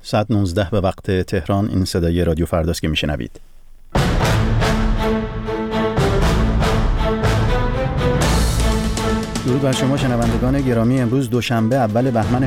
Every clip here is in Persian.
ساعت 19 به وقت تهران. این صدای رادیو فرداست که میشنوید. درود بر شما شنوندگان گرامی. امروز دوشنبه اول بهمن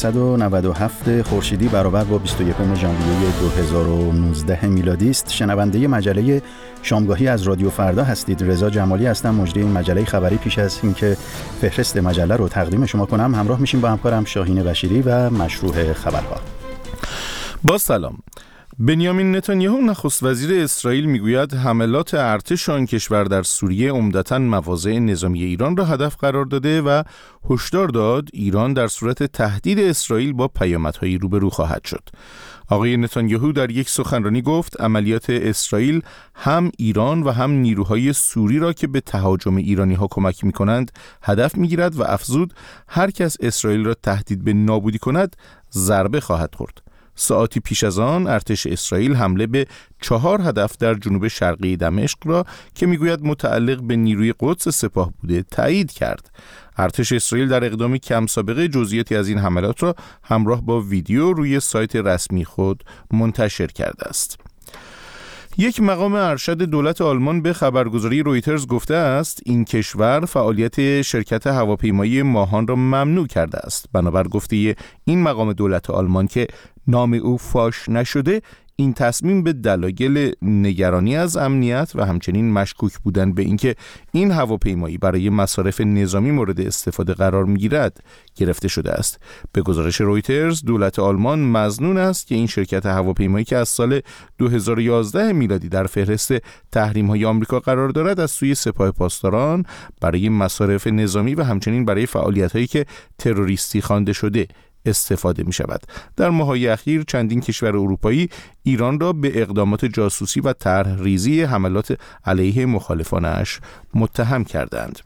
1397 خورشیدی برابر با 21 ژانویه 2019 میلادی است. شنونده مجله شامگاهی از رادیو فردا هستید. رضا جمالی هستم، مجری این مجله خبری. پیش از اینکه فهرست مجله رو تقدیم شما کنم، همراه میشیم با همکارم شاهین بشیری و مشروح خبرها. با سلام. بنیامین نتانیاهو نخست وزیر اسرائیل میگوید حملات ارتش آن کشور در سوریه عمدتاً مواضع نظامی ایران را هدف قرار داده و هشدار داد ایران در صورت تهدید اسرائیل با پیامدهای روبرو خواهد شد. آقای نتانیاهو در یک سخنرانی گفت عملیات اسرائیل هم ایران و هم نیروهای سوری را که به تهاجم ایرانی‌ها کمک می‌کنند هدف می‌گیرد و افزود هر کس اسرائیل را تهدید به نابودی کند ضربه خواهد خورد. ساعتی پیش از آن ارتش اسرائیل حمله به 4 هدف در جنوب شرقی دمشق را که میگوید متعلق به نیروی قدس سپاه بوده تایید کرد. ارتش اسرائیل در اقدامی کم سابقه جزئیاتی از این حملات را همراه با ویدیو روی سایت رسمی خود منتشر کرده است. یک مقام ارشد دولت آلمان به خبرگزاری رویترز گفته است این کشور فعالیت شرکت هواپیمایی ماهان را ممنوع کرده است. بنابر گفته این مقام دولت آلمان که نام او فاش نشده، این تصمیم به دلایل نگرانی از امنیت و همچنین مشکوک بودن به اینکه این هواپیمایی برای مصارف نظامی مورد استفاده قرار می‌گیرد گرفته شده است. به گزارش رویترز دولت آلمان مظنون است که این شرکت هواپیمایی که از سال 2011 میلادی در فهرست تحریم‌های آمریکا قرار دارد از سوی سپاه پاسداران برای مصارف نظامی و همچنین برای فعالیت‌هایی که تروریستی خوانده شده استفاده می شود. در ماه‌های اخیر چندین کشور اروپایی ایران را به اقدامات جاسوسی و طرح ریزی حملات علیه مخالفانش متهم کردند.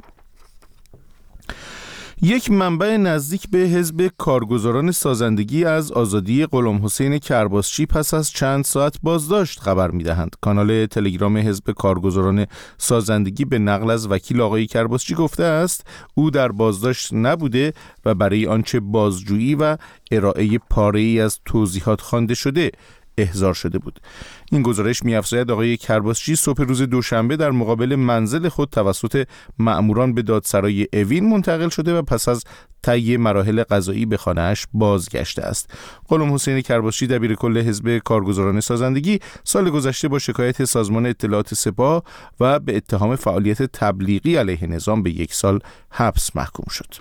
یک منبع نزدیک به حزب کارگزاران سازندگی از آزادی غلام حسین کرباسچی پس از چند ساعت بازداشت خبر می‌دهند. کانال تلگرام حزب کارگزاران سازندگی به نقل از وکیل آقای کرباسچی گفته است او در بازداشت نبوده و برای آنچه بازجویی و ارائه پاره‌ای از توضیحات خوانده شده احضار شده بود. این گزارش می‌افزاید آقای کرباسچی صبح روز دوشنبه در مقابل منزل خود توسط مأموران به دادسرای اوین منتقل شده و پس از طی مراحل قضایی به خانه‌اش بازگشته است. غلام حسین کرباسچی دبیرکل حزب کارگزاران سازندگی سال گذشته با شکایت سازمان اطلاعات سپاه و به اتهام فعالیت تبلیغی علیه نظام به 1 سال حبس محکوم شد.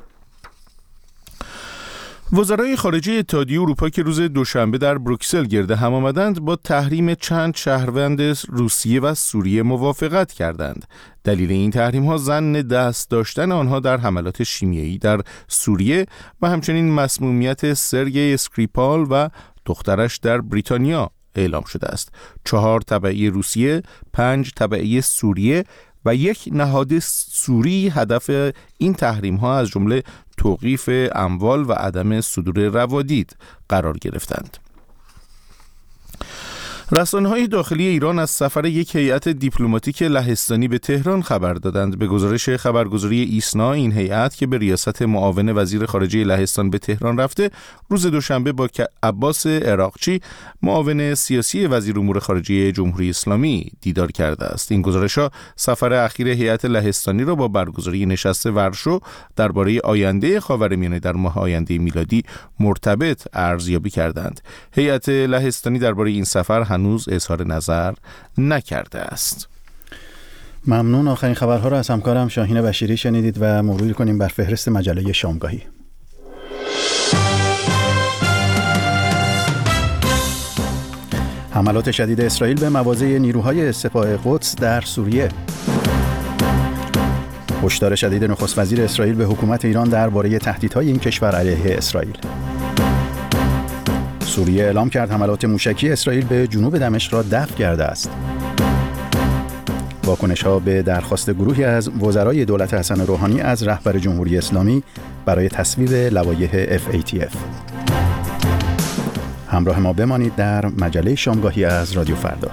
وزرای خارجه اتحادیه اروپا که روز دوشنبه در بروکسل گرد هم آمدند با تحریم چند شهروند روسیه و سوریه موافقت کردند. دلیل این تحریم ها ظن دست داشتن آنها در حملات شیمیایی در سوریه و همچنین مسمومیت سرگئی اسکریپال و دخترش در بریتانیا اعلام شده است. 4 تبعی روسیه، 5 تبعی سوریه و 1 نهاد سوری هدف این تحریم ها از جمله توقیف اموال و عدم صدور روادید قرار گرفتند. رسانه‌های داخلی ایران از سفر یک هیئت دیپلماتیک لهستانی به تهران خبر دادند. به گزارش خبرگزاری ایسنا این هیئت که به ریاست معاون وزیر خارجه لهستان به تهران رفته، روز دوشنبه با عباس عراقچی معاون سیاسی وزیر امور خارجه جمهوری اسلامی دیدار کرده است. این گزارش‌ها سفر اخیر هیئت لهستانی را با برگزاری نشست ورشو درباره آینده خاورمیانه در ماه آینده میلادی مرتبط ارزیابی کردند. هیئت لهستانی درباره این سفر هنوز اظهار نظر نکرده است. ممنون. آخرین خبرها را از همکارم شاهین بشیری شنیدید و مرور کنیم بر فهرست مجله شامگاهی. حملات شدید اسرائیل به مواضع نیروهای سپاه قدس در سوریه. هشدار شدید نخست وزیر اسرائیل به حکومت ایران درباره تهدیدهای این کشور علیه اسرائیل. سوریه اعلام کرد حملات موشکی اسرائیل به جنوب دمشق را دفع کرده است. واکنش‌ها به درخواست گروهی از وزرای دولت حسن روحانی از رهبر جمهوری اسلامی برای تصویب لوایح FATF. همراه ما بمانید در مجله شامگاهی از رادیو فردا.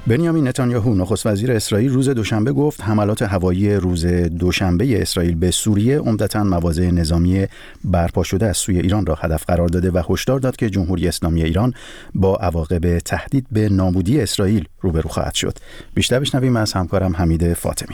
بنیامین نتانیاهو نخست وزیر اسرائیل روز دوشنبه گفت حملات هوایی روز دوشنبه اسرائیل به سوریه عمدتاً مواضع نظامی برپا شده از سوی ایران را هدف قرار داده و هشدار داد که جمهوری اسلامی ایران با عواقب تهدید به نابودی اسرائیل روبرو خواهد شد. بیشتر بشنویم از همکارم حمید فاطمی.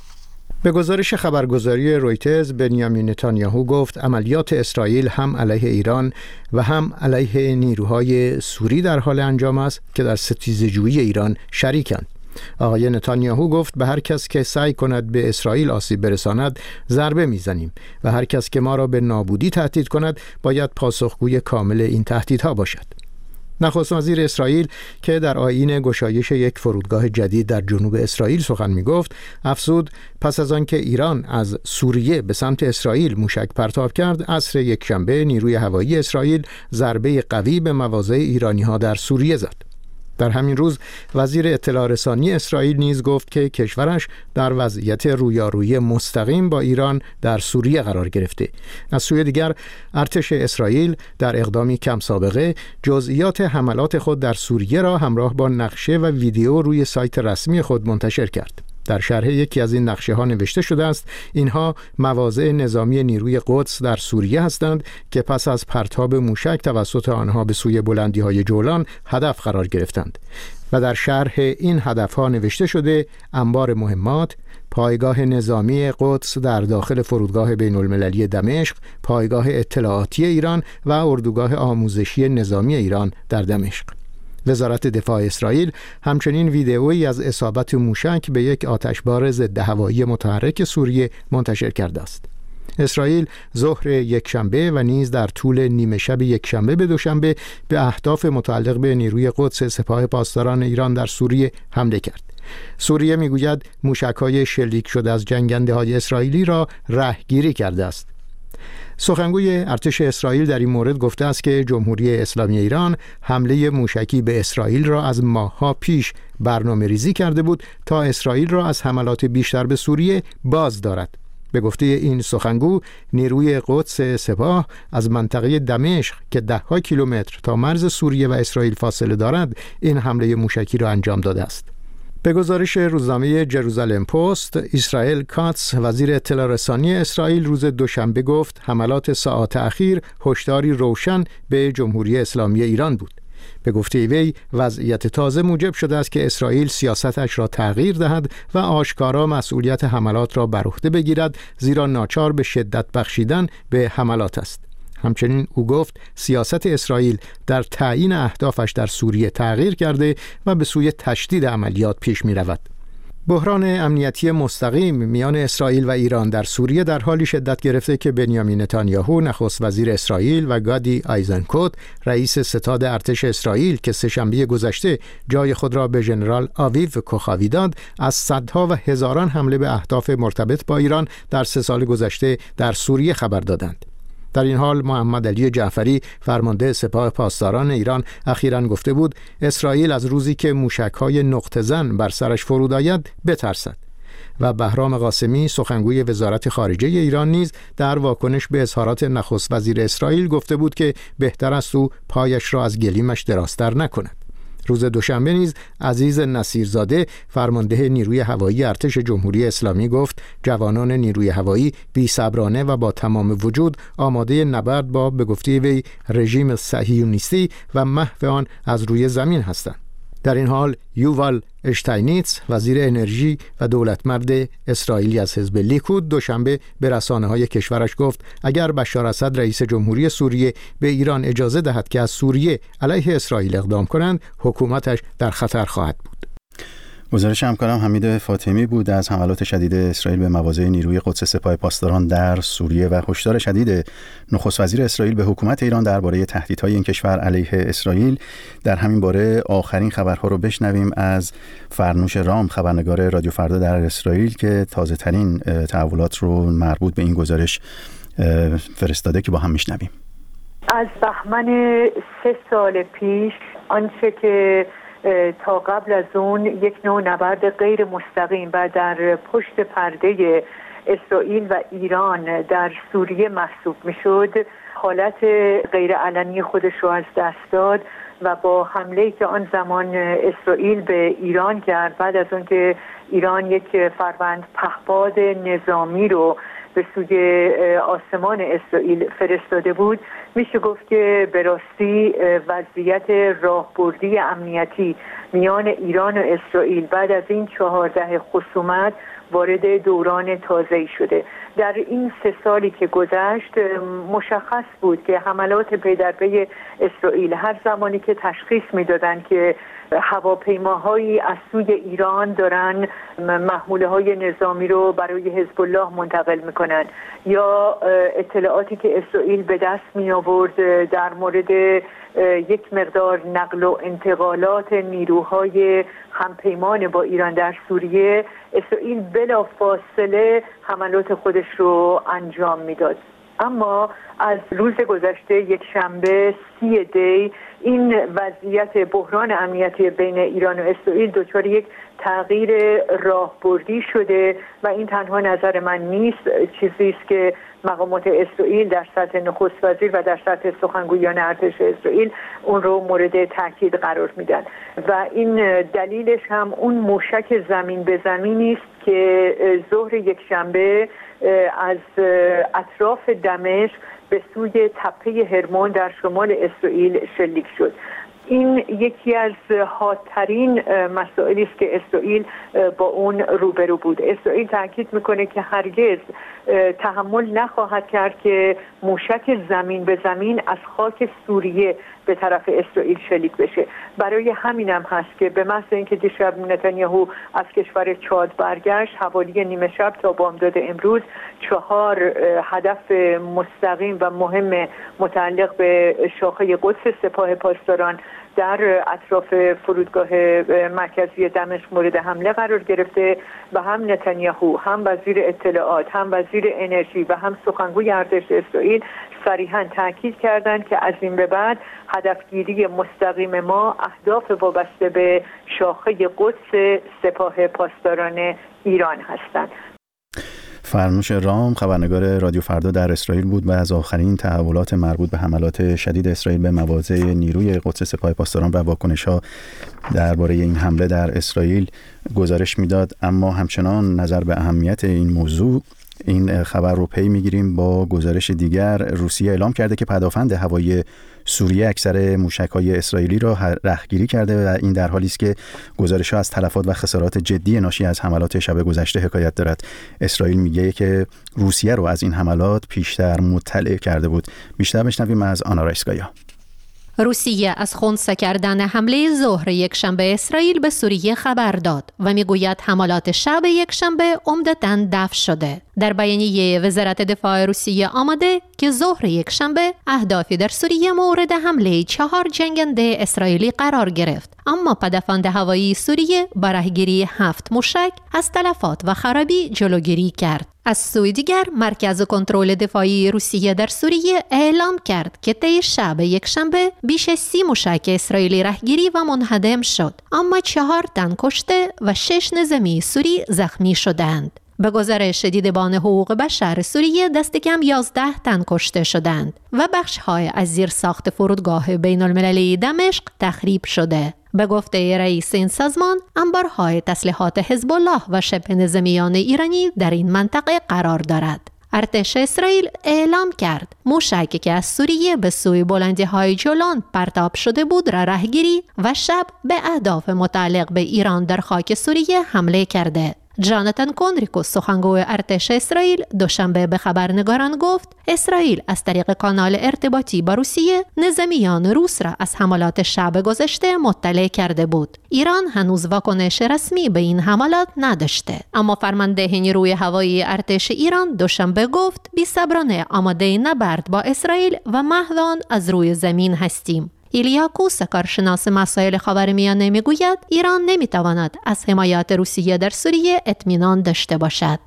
به گزارش خبرگزاری رویترز، بنیامین نتانیاهو گفت عملیات اسرائیل هم علیه ایران و هم علیه نیروهای سوری در حال انجام است که در ستیزه‌جویی ایران شریکند. آقای نتانیاهو گفت به هر کس که سعی کند به اسرائیل آسیب برساند ضربه میزنیم و هر کس که ما را به نابودی تهدید کند باید پاسخگوی کامل این تهدیدها باشد. نخست وزیر اسرائیل که در آیین گشایش یک فرودگاه جدید در جنوب اسرائیل سخن می‌گفت، افزود پس از آنکه ایران از سوریه به سمت اسرائیل موشک پرتاب کرد، عصر یکشنبه نیروی هوایی اسرائیل ضربه قوی به مواضع ایرانی‌ها در سوریه زد. در همین روز وزیر اطلاع رسانی اسرائیل نیز گفت که کشورش در وضعیت رویارویی مستقیم با ایران در سوریه قرار گرفته. از سوی دیگر ارتش اسرائیل در اقدامی کم سابقه جزئیات حملات خود در سوریه را همراه با نقشه و ویدیو روی سایت رسمی خود منتشر کرد. در شرح یکی از این نقشه ها نوشته شده است اینها مواضع نظامی نیروی قدس در سوریه هستند که پس از پرتاب موشک توسط آنها به سوی بلندی های جولان هدف قرار گرفتند و در شرح این هدف ها نوشته شده انبار مهمات، پایگاه نظامی قدس در داخل فرودگاه بین المللی دمشق، پایگاه اطلاعاتی ایران و اردوگاه آموزشی نظامی ایران در دمشق. وزارت دفاع اسرائیل همچنین ویدئویی از اصابت موشک به یک آتشبار ضد هوایی متحرک سوریه منتشر کرده است. اسرائیل ظهر یکشنبه و نیز در طول نیمه شب یکشنبه به دوشنبه به اهداف متعلق به نیروی قدس سپاه پاسداران ایران در سوریه حمله کرد. سوریه میگوید موشک‌های شلیک شده از جنگنده‌های اسرائیلی را رهگیری کرده است. سخنگوی ارتش اسرائیل در این مورد گفته است که جمهوری اسلامی ایران حمله موشکی به اسرائیل را از ماه‌ها پیش برنامه ریزی کرده بود تا اسرائیل را از حملات بیشتر به سوریه باز دارد. به گفته این سخنگو، نیروی قدس سپاه از منطقه دمشق که 10 کیلومتر تا مرز سوریه و اسرائیل فاصله دارد، این حمله موشکی را انجام داده است. به گزارش روزنامه جروزالم پست، اسرائیل کاتس وزیر اطلاع رسانی اسرائیل روز دوشنبه گفت حملات ساعات اخیر هشداری روشن به جمهوری اسلامی ایران بود. به گفته وی وضعیت تازه موجب شده است که اسرائیل سیاستش را تغییر دهد و آشکارا مسئولیت حملات را بر عهده بگیرد، زیرا ناچار به شدت بخشیدن به حملات است. همچنین او گفت سیاست اسرائیل در تعیین اهدافش در سوریه تغییر کرده و به سوی تشدید عملیات پیش می رود. بحران امنیتی مستقیم میان اسرائیل و ایران در سوریه در حالی شدت گرفته که بنیامین نتانیاهو نخست وزیر اسرائیل و گادی آیزنکوت رئیس ستاد ارتش اسرائیل که سه‌شنبه گذشته جای خود را به ژنرال آویو کوخاوی داد، از صدها و هزاران حمله به اهداف مرتبط با ایران در 3 سال گذشته در سوریه خبر دادند. در این حال محمد علی جعفری فرمانده سپاه پاسداران ایران اخیراً گفته بود اسرائیل از روزی که موشک‌های نقطه زن بر سرش فرود آید بترسد. و بهرام قاسمی سخنگوی وزارت خارجه ایران نیز در واکنش به اظهارات نخست وزیر اسرائیل گفته بود که بهتر است او پایش را از گلیمش درازتر نکند. روز دوشنبه نیز عزیز نصیرزاده فرمانده نیروی هوایی ارتش جمهوری اسلامی گفت جوانان نیروی هوایی بی‌صبرانه و با تمام وجود آماده نبرد با به گفته وی رژیم صهیونیستی و محو آن از روی زمین هستند. در این حال یووال اشتاینیتس وزیر انرژی و دولتمرد اسرائیلی از حزب لیکود دوشنبه به رسانه‌های کشورش گفت اگر بشار اسد رئیس جمهوری سوریه به ایران اجازه دهد که از سوریه علیه اسرائیل اقدام کنند، حکومتش در خطر خواهد بود. گزارش همکارم حمید فاطمی بود از حملات شدید اسرائیل به مواضع نیروی قدس سپاه پاسداران در سوریه و هشدار شدید نخست وزیر اسرائیل به حکومت ایران درباره تهدیدهای این کشور علیه اسرائیل. در همین باره آخرین خبرها رو بشنویم از فرنوش رام، خبرنگار رادیو فردا در اسرائیل که تازه ترین تحولات رو مربوط به این گزارش فرستاده که با هم میشنویم. از بهمن 3 سال پیش آنچه که تا قبل از اون یک نوع نبرد غیر مستقیم و در پشت پرده اسرائیل و ایران در سوریه محسوب میشد، حالت غیر علنی خودش رو از دست داد و با حمله‌ای که آن زمان اسرائیل به ایران کرد، بعد از اون که ایران یک فروند پهپاد نظامی رو به سوی آسمان اسرائیل فرستاده بود، میشه گفت که به راستی وضعیت راهبردی امنیتی میان ایران و اسرائیل بعد از این 14 خصومت وارد دوران تازه‌ای شده. در این 3 سالی که گذشت مشخص بود که حملات پی در پی اسرائیل هر زمانی که تشخیص میدادن که هواپیماهایی از سوی ایران دارن محموله‌های نظامی رو برای حزب الله منتقل میکنن یا اطلاعاتی که اسرائیل به دست می آورد در مورد یک مقدار نقل و انتقالات نیروهای همپیمان با ایران در سوریه، اسرائیل بلافاصله حملات خودش رو انجام میداد. اما از روز گذشته یک شنبه 30 دی این وضعیت بحران امنیتی بین ایران و اسرائیل دچار یک تغییر راهبردی شده و این تنها نظر من نیست، چیزی است که مقامات اسرائیل در سطح نخست وزیر و در سطح سخنگویان ارتش اسرائیل اون رو مورد تاکید قرار میدن و این دلیلش هم اون موشک زمین به زمینی است که ظهر یک شنبه از اطراف دمشق به سوی تپه هرمون در شمال اسرائیل شلیک شد. این یکی از حادترین مسائلی است که اسرائیل با اون روبرو بود. اسرائیل تاکید میکنه که هرگز تحمل نخواهد کرد که موشک زمین به زمین از خاک سوریه به طرف اسرائیل شلیک بشه. برای همینم هست که به محض اینکه دیشب نتانیاهو از کشور چاد برگشت، حوالی نیمه شب تا بامداد امروز 4 هدف مستقیم و مهم متعلق به شاخه قدس سپاه پاسداران در اطراف فرودگاه مرکزی دمشق مورد حمله قرار گرفته و هم نتانیاهو، هم وزیر اطلاعات، هم وزیر انرژی و هم سخنگوی ارتش اسرائیل صریحاً تاکید کردند که از این به بعد هدفگیری مستقیم ما اهداف وابسته به شاخه قدس سپاه پاسداران ایران هستند. فرنوش رام، خبرنگار رادیو فردا در اسرائیل بود و از آخرین تحولات مربوط به حملات شدید اسرائیل به مواضع نیروی قدس سپاه پاسداران و واکنش‌ها درباره این حمله در اسرائیل گزارش میداد. اما همچنان نظر به اهمیت این موضوع این خبر رو پی میگیریم با گزارش دیگر. روسیه اعلام کرده که پدافند هوایی سوریه اکثر موشک‌های اسرائیلی را رهگیری کرده و این در حالی است که گزارش‌ها از تلفات و خسارات جدی ناشی از حملات شب گذشته حکایت دارد. اسرائیل میگه که روسیه رو از این حملات پیشتر مطلع کرده بود. بیشتر بشنویم از آنا رایسکایا. روسیه از خنثی کردن حمله ظهر یکشنبه اسرائیل به سوریه خبر داد و میگوید حملات شب یکشنبه عمدتاً دفع شده. در بیانیه وزارت دفاع روسیه آمده که ظهر یکشنبه اهدافی در سوریه مورد حمله 4 جنگنده اسرائیلی قرار گرفت، اما پدافند هوایی سوریه با رهگیری 7 موشک از تلفات و خرابی جلوگیری کرد. از سوی دیگر مرکز کنترل دفاعی روسیه در سوریه اعلام کرد که طی شب یکشنبه بیش 30 موشک اسرائیلی رهگیری و منهدم شد، اما 4 تن کشته و 6 نظامی سوری زخمی شدند. به گزارش دیدبان حقوق بشر سوریه دست کم 11 تن کشته شدند و بخش‌های از زیرساخت فرودگاه بین المللی دمشق تخریب شده. به گفته رئیس این سازمان، انبارهای تسلیحات حزب الله و شبه نظامیان ایرانی در این منطقه قرار دارد. ارتش اسرائیل اعلام کرد موشکی که از سوریه به سوی بلندی‌های جولان پرتاب شده بود را رهگیری و شب به اهداف متعلق به ایران در خاک سوریه حمله کرده. جاناتان کونریکو، سخنگوی ارتش اسرائیل، دوشنبه به خبرنگاران گفت اسرائیل از طریق کانال ارتباطی با روسیه نظامیان روس را از حملات شب گذشته مطلع کرده بود. ایران هنوز واکنش رسمی به این حملات نداشته، اما فرمانده نیروی هوایی ارتش ایران دوشنبه گفت بی‌صبرانه آماده نبرد با اسرائیل و محض از روی زمین هستیم. ایلیا کوس، کارشناس مسائل خاورمیانه، میگوید ایران نمیتواند از حمایت روسیه در سوریه اطمینان داشته باشد.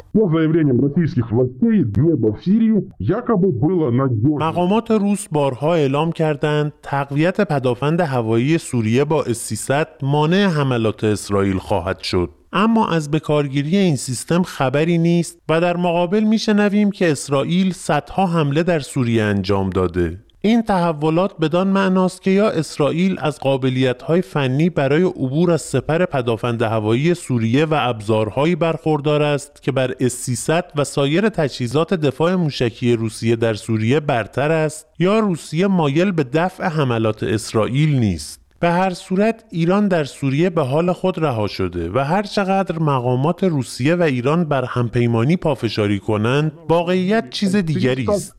مقامات روس بارها اعلام کردند تقویت پدافند هوایی سوریه با اس-300 مانع حملات اسرائیل خواهد شد. اما از بکارگیری این سیستم خبری نیست و در مقابل میشنویم که اسرائیل صدها حمله در سوریه انجام داده. این تحولات بدان معناست که یا اسرائیل از قابلیت‌های فنی برای عبور از سپر پدافند هوایی سوریه و ابزارهایی برخوردار است که بر اس-300 و سایر تجهیزات دفاع موشکی روسیه در سوریه برتر است، یا روسیه مایل به دفع حملات اسرائیل نیست. به هر صورت ایران در سوریه به حال خود رها شده و هر چقدر مقامات روسیه و ایران بر همپیمانی پافشاری کنند، واقعیت چیز دیگری است.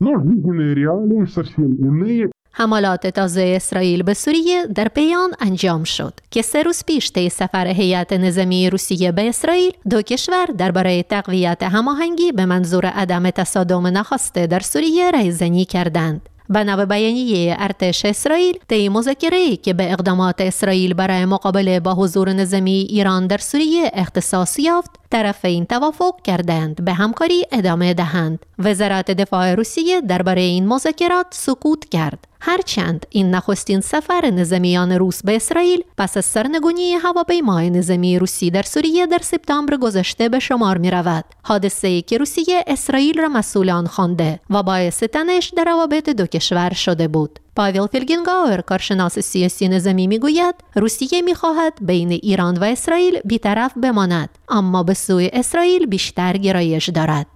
حملات تازه اسرائیل به سوریه در بیان انجام شد که 3 روز پیش طی سفر هیئت نظامی روسیه به اسرائیل، دو کشور درباره تقویت هماهنگی به منظور عدم تصادم نخواسته در سوریه رایزنی کردند. به نوع بیانیه ارتش اسرائیل، طی مذاکره‌ای که به اقدامات اسرائیل برای مقابله با حضور نظامی ایران در سوریه اختصاص یافت، طرفین توافق کردند به همکاری ادامه دهند. وزارت دفاع روسیه درباره این مذاکرات سکوت کرد، هرچند این نخستین سفر نظامیان روس به اسرائیل پس از سرنگونی هواپیمای نظامی روسی در سوریه در سپتامبر گذشته به شمار می رود. حادثه‌ای که روسیه اسرائیل را مسئولان خوانده و باعث تنش در روابط دو کشور شده بود. پاویل فیلگنگاور، کارشناس سیاسی نظامی، میگوید روسیه می‌خواهد بین ایران و اسرائیل بی‌طرف بماند، اما به سوی اسرائیل بیشتر گرایش دارد.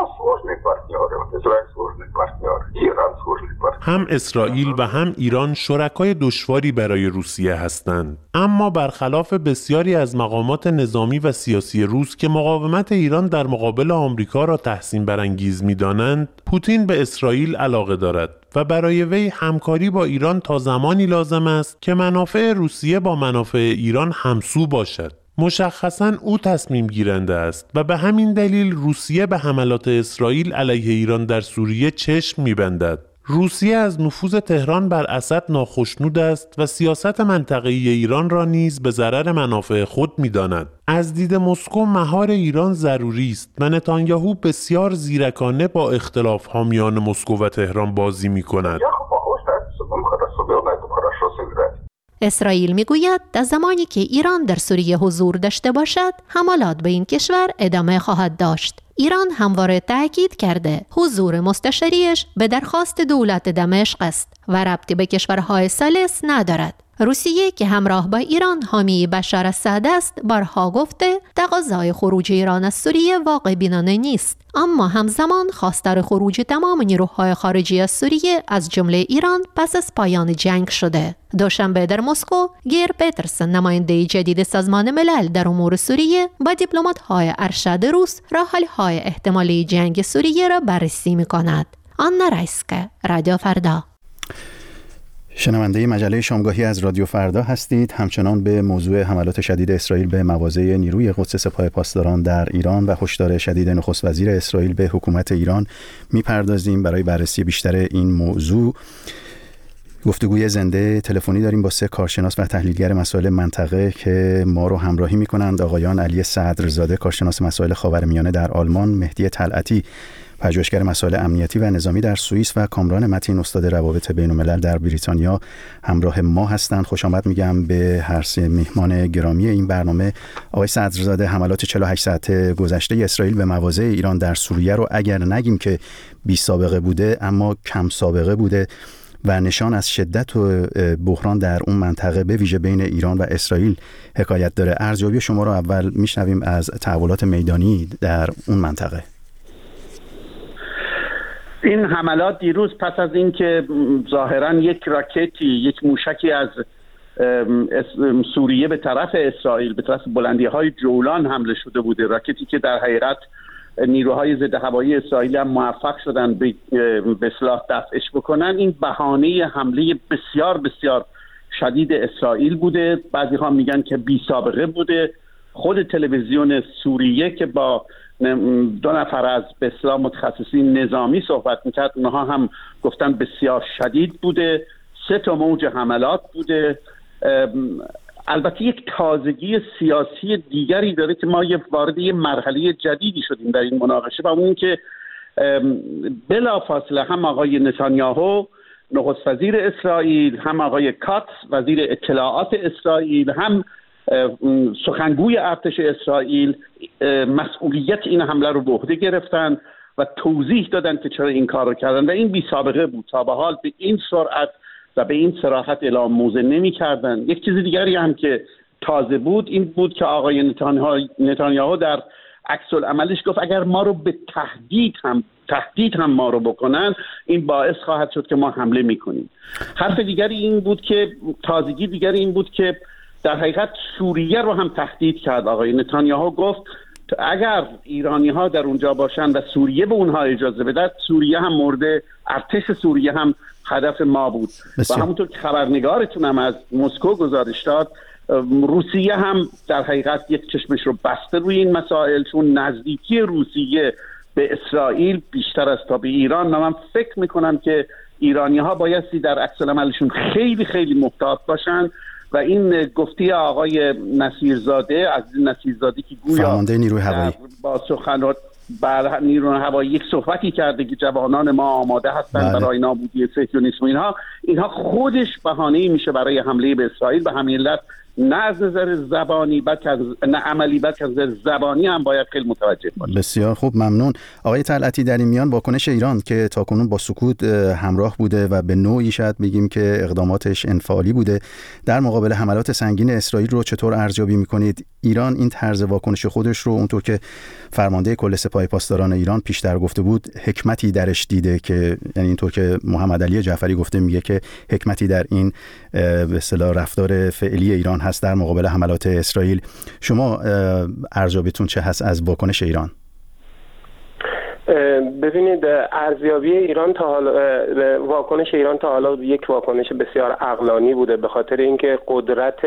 هم اسرائیل و هم ایران شرکای دشواری برای روسیه هستند، اما برخلاف بسیاری از مقامات نظامی و سیاسی روس که مقاومت ایران در مقابل آمریکا را تحسین برانگیز می‌دانند، پوتین به اسرائیل علاقه دارد و برای وی همکاری با ایران تا زمانی لازم است که منافع روسیه با منافع ایران همسو باشد. مشخصاً او تصمیم گیرنده است و به همین دلیل روسیه به حملات اسرائیل علیه ایران در سوریه چشم می‌بندد. روسیه از نفوذ تهران بر اسد ناخشنود است و سیاست منطقه‌ای ایران را نیز به ضرر منافع خود می‌داند. از دید مسکو مهار ایران ضروری است و نتانیاهو بسیار زیرکانه با اختلاف‌ها میان مسکو و تهران بازی می‌کند. اسرائیل میگوید در زمانی که ایران در سوریه حضور داشته باشد، حملات به این کشور ادامه خواهد داشت. ایران همواره تاکید کرده حضور مستشاریش به درخواست دولت دمشق است و ربطی به کشورهای ثالث ندارد. روسیه که همراه با ایران حامی بشار اسد است، بارها گفته تقاضای خروج ایران از سوریه واقع بینانه نیست، اما همزمان خواستار خروج تمام نیروهای خارجی از سوریه از جمله ایران پس از پایان جنگ شده. دوشنبه در مسکو، گیر پترسن، نماینده جدید سازمان ملل در امور سوریه، با دیپلمات‌های ارشد روس راه‌حل‌های احتمالی جنگ سوریه را بررسی می‌کند. آنا رایسکه، رادیو فردا. شنونده مجله شامگاهی از رادیو فردا هستید. همچنان به موضوع حملات شدید اسرائیل به مواضع نیروی قدس سپاه پاسداران در ایران و هشدار شدید نخست وزیر اسرائیل به حکومت ایران میپردازیم. برای بررسی بیشتر این موضوع گفتگوی زنده تلفنی داریم با 3 کارشناس و تحلیلگر مسائل منطقه که ما رو همراهی میکنند. آقایان علی صدرزاده، کارشناس مسائل خاورمیانه در آلمان، مهدی طلعتی، پژوهشگر مسائل امنیتی و نظامی در سوئیس و کامران متین، استاد روابط بین‌الملل در بریتانیا همراه ما هستند. خوش آمد میگم به هر 3 میهمان گرامی این برنامه. آقای صدرزاده، حملات 48 ساعته گذشته اسرائیل به مواضع ایران در سوریه رو اگر نگیم که بی سابقه بوده، اما کم سابقه بوده و نشان از شدت و بحران در اون منطقه به ویژه بین ایران و اسرائیل حکایت داره. ارزیابی شما رو اول میشنویم از تحولات میدانی در اون منطقه. این حملات دیروز پس از اینکه ظاهراً یک راکتی، یک موشکی از سوریه به طرف اسرائیل به طرف بلندی‌های جولان حمله شده بوده، راکتی که در حقیقت نیروهای ضد هوایی اسرائیل هم موفق شدن به اصطلاح دفعش بکنن، این بهانه حمله بسیار بسیار شدید اسرائیل بوده. بعضی‌ها میگن که بی سابقه بوده. خود تلویزیون سوریه که با 2 نفر از به اصطلاح متخصصین نظامی صحبت میکرد، اونها هم گفتن بسیار شدید بوده. 3 تا موج حملات بوده. البته یک تازگی سیاسی دیگری داره که ما وارد یه مرحله جدیدی شدیم در این مناقشه و اون که بلافاصله هم آقای نتانیاهو نخست وزیر اسرائیل، هم آقای کاتس وزیر اطلاعات اسرائیل، هم سخنگوی ارتش اسرائیل مسئولیت این حمله رو به عهده گرفتن و توضیح دادن که چرا این کار رو کردن و این بی سابقه بود. تا به حال به این سرعت و به این صراحت اعلام موضع نمی کردن. یک چیز دیگری هم که تازه بود این بود که آقای نتانیاهو در عکس العملش گفت اگر ما رو به تهدید هم ما رو بکنن این باعث خواهد شد که ما حمله میکنیم. حرف دیگری این بود که تازگی دیگری این بود که در حقیقت سوریه رو هم تهدید کرد. آقای نتانیاهو گفت اگر ایرانی ها در اونجا باشن و سوریه به اونها اجازه بده، سوریه هم مورد ارتش سوریه هم هدف ما بود. و همونطور که خبرنگارتون هم از مسکو گزارش داد، روسیه هم در حقیقت یک چشمش رو بسته روی این مسائل، چون نزدیکی روسیه به اسرائیل بیشتر از تا به ایران. و من فکر میکنم که ایرانی ها بایستی در عکس العملشون خیلی خیلی محتاط باشن و این گفته آقای نصیرزاده که گویا فرمانده نیروی هوایی با سخنرانی بر نیروی هوایی یک صحبتی کرده که جوانان ما آماده هستند برای نابودی صهیونیسم و اینها خودش بهانه‌ای میشه برای حمله به اسرائیل. به همین علت نه از نظر زبانی بلکه نه عملی بلکه از نظر زبانی هم باید خیلی متوجه باشیم. بسیار خوب، ممنون. آقای طلعتی، در این میان واکنش ایران که تاکنون با سکوت همراه بوده و به نوعی شاید بگیم که اقداماتش انفعالی بوده در مقابل حملات سنگین اسرائیل رو چطور ارزیابی میکنید؟ ایران این طرز واکنش خودش رو اونطور که فرمانده کل سپاه پاسداران ایران پیشتر گفته بود حکمتی درش دیده، که یعنی اینطور که محمد علی جعفری گفته میگه که حکمتی در این به اصطلاح رفتار فعلی ایران هست در مقابل حملات اسرائیل. شما ارزیابیتون چه هست از واکنش ایران؟ ببینید، ارزیابی ایران تا حالا، واکنش ایران تا حالا یک واکنش بسیار عقلانی بوده، به خاطر اینکه قدرت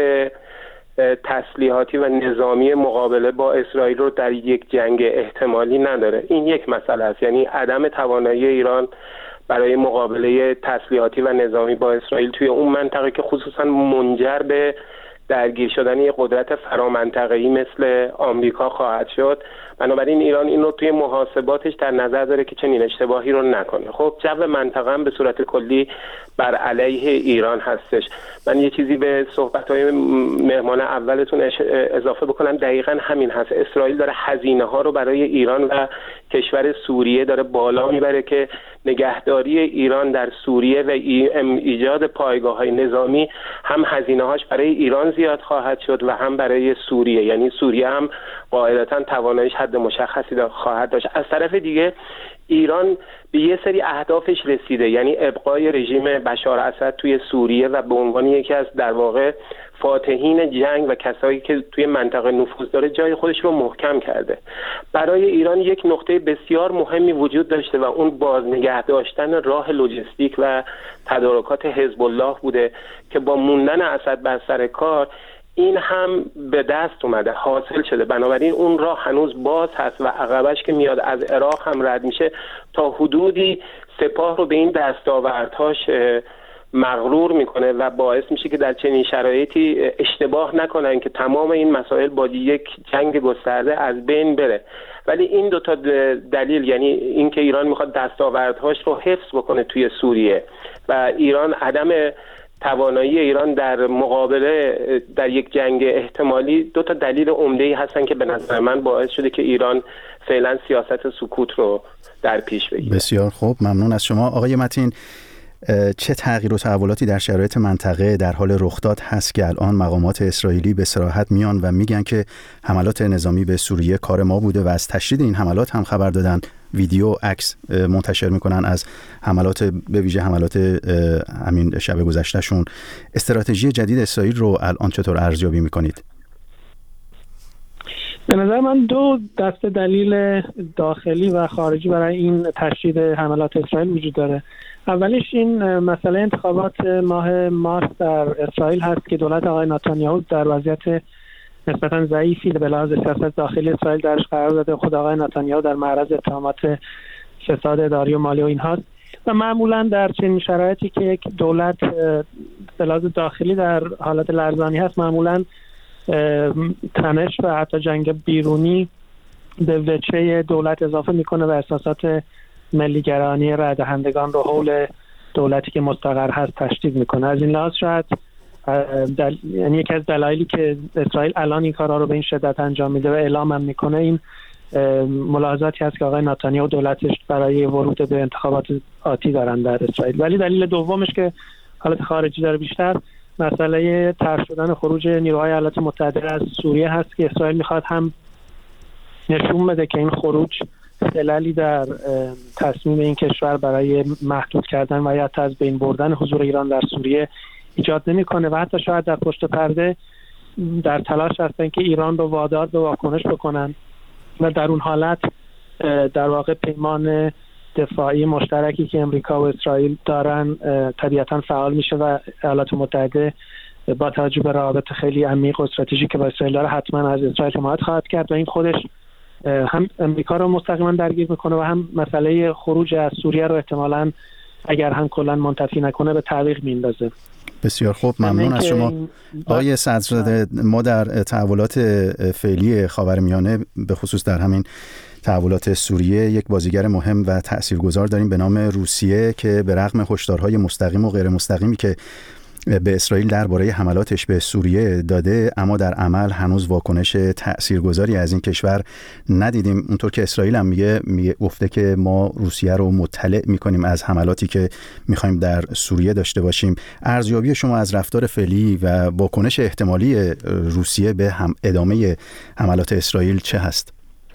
تسلیحاتی و نظامی مقابله با اسرائیل رو در یک جنگ احتمالی نداره. این یک مسئله است، یعنی عدم توانایی ایران برای مقابله تسلیحاتی و نظامی با اسرائیل توی اون منطقه که خصوصا منجر به درگیر شدن یک قدرت فرامنطقه‌ای مثل آمریکا خواهد شد. بنابراین ایران این رو توی محاسباتش در نظر داره که چنین اشتباهی رو نکنه. خب جو منطقه هم به صورت کلی بر علیه ایران هستش. من یه چیزی به صحبت‌های مهمان اولتون اضافه بکنم، دقیقاً همین هست. اسرائیل داره هزینه‌ها رو برای ایران و کشور سوریه داره بالا میبره که نگهداری ایران در سوریه و ایجاد پایگاه‌های نظامی هم هزینه‌هاش برای ایران زیاد خواهد شد و هم برای سوریه، یعنی سوریه هم قاعدتاً تواناییش حد مشخصی خواهد داشت. از طرف دیگه ایران به یه سری اهدافش رسیده، یعنی ابقای رژیم بشار اسد توی سوریه و به عنوان یکی از در واقع فاتحین جنگ و کسایی که توی منطقه نفوذ داره جای خودش رو محکم کرده. برای ایران یک نقطه بسیار مهمی وجود داشته و اون باز نگه داشتن راه لوجستیک و تدارکات حزب الله بوده که با موندن اسد بر سر کار این هم به دست اومده، حاصل شده. بنابراین اون راه هنوز باز هست و عقبش که میاد از عراق هم رد میشه تا حدودی سپاه رو به این دستاوردهاش مغرور میکنه و باعث میشه که در چنین شرایطی اشتباه نکنن که تمام این مسائل با یک جنگ گسترده از بین بره. ولی این دوتا دلیل، یعنی اینکه ایران میخواد دستاوردهاش رو حفظ بکنه توی سوریه و ایران عدم توانایی ایران در مقابله در یک جنگ احتمالی، دو تا دلیل عمده‌ای هستن که به نظر من باعث شده که ایران فعلا سیاست سکوت رو در پیش بگیره. بسیار خوب، ممنون از شما. آقای متین، چه تغییر و تحولاتی در شرایط منطقه در حال رخ داد هست که الان مقامات اسرائیلی به صراحت میان و میگن که حملات نظامی به سوریه کار ما بوده و از تشدید این حملات هم خبر دادن، ویدیو عکس منتشر میکنن از حملات، به ویژه حملات همین شب گذشتهشون. استراتژی جدید اسرائیل رو الان چطور ارزیابی میکنید؟ به نظر من دو دسته دلیل داخلی و خارجی برای این تشدید حملات اسرائیل وجود داره. اولیش این مسئله انتخابات ماه مارس در اسرائیل هست که دولت آقای نتانیاهو در وضعیت نسبتاً ضعیفی به لحاظ سیاست داخلی اسرائیل درش قرار داده. خود آقای نتانیاهو در معرض اتهامات فساد اداری و مالی و این هاست و معمولاً در چنین شرایطی که یک دولت به لحاظ داخلی در حالت لرزانی هست، معمولاً تنش و حتی جنگ بیرونی به وجه دولت اضافه میکنه و احساسات ملیگرانی رای دهندگان رو حول دولتی که مستقر هست تشدید میکنه. از این لحاظ شاید یعنی یکی از دلایلی که اسرائیل الان این کارا رو به این شدت انجام میده و اعلام هم میکنه این ملاحظاتی هست که آقای نتانیاهو دولتش برای ورود به انتخابات آتی دارن در اسرائیل. ولی دلیل دومش که حالت خارجی داره بیشتر مسئله طرح شدن خروج نیروهای ایالات متحده از سوریه هست که اسرائیل میخواد هم نشون بده که این خروج خللی در تصمیم این کشور برای محدود کردن و یا حتی از بین بردن حضور ایران در سوریه ایجاد نمیکنه و حتی شاید در پشت پرده در تلاش هستن که ایران رو وادار به واکنش بکنن و در اون حالت در واقع پیمان دفاعی مشترکی که امریکا و اسرائیل دارن طبیعتاً فعال میشه و ایالات متحده با توجه به روابط خیلی عمیق و استراتژیک که با اسرائیل داره حتما از اسرائیل حمایت خواهد کرد و این خودش هم امریکا رو مستقیما درگیر میکنه و هم مسئله خروج از سوریه رو احتمالاً اگر هم کلاً منتفی نکنه به تعویق میندازه. بسیار خوب، ممنون از شما آقای صدرزاده. ما در تحولات فعلی خاورمیانه به خصوص در همین تحولات سوریه یک بازیگر مهم و تاثیرگذار داریم به نام روسیه که به رغم هشدارهای مستقیم و غیر مستقیمی که به اسرائیل درباره حملاتش به سوریه داده، اما در عمل هنوز واکنش تاثیرگذاری از این کشور ندیدیم. اونطور که اسرائیل هم میگه گفته که ما روسیه رو مطلع میکنیم از حملاتی که میخوایم در سوریه داشته باشیم. ارزیابی شما از رفتار فعلی و واکنش احتمالی روسیه به ادامه حملات اسرائیل چه هست؟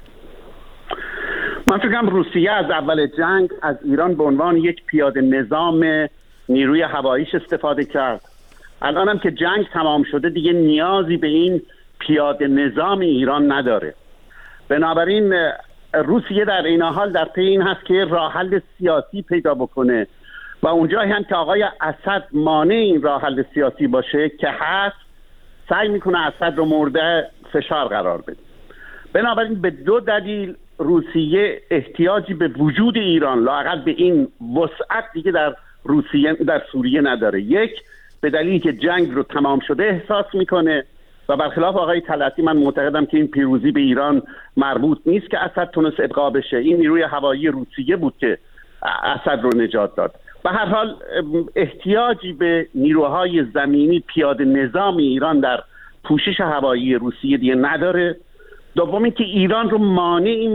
من فکر کنم روسیه از اول جنگ از ایران به عنوان یک پیاده نظام نیروی هواییش استفاده کرد. الان هم که جنگ تمام شده دیگه نیازی به این پیاده نظام ایران نداره. بنابراین روسیه در این حال در پی این هست که راه حل سیاسی پیدا بکنه و اونجایی هم که آقای اسد مانع این راه حل سیاسی باشه که هست، سعی میکنه اسد رو مورد فشار قرار بده. بنابراین به دو دلیل روسیه احتیاجی به وجود ایران لااقل به این وسعت دیگه در سوریه نداره. یک، به دلیلی که جنگ رو تمام شده احساس میکنه و برخلاف آقای طلعتی من معتقدم که این پیروزی به ایران مربوط نیست که اسد تونست ابقا بشه. این نیروی هوایی روسیه بود که اسد رو نجات داد. به هر حال احتیاجی به نیروهای زمینی پیاده نظام ایران در پوشش هوایی روسیه دیگه نداره. دوم اینکه ایران رو مانعی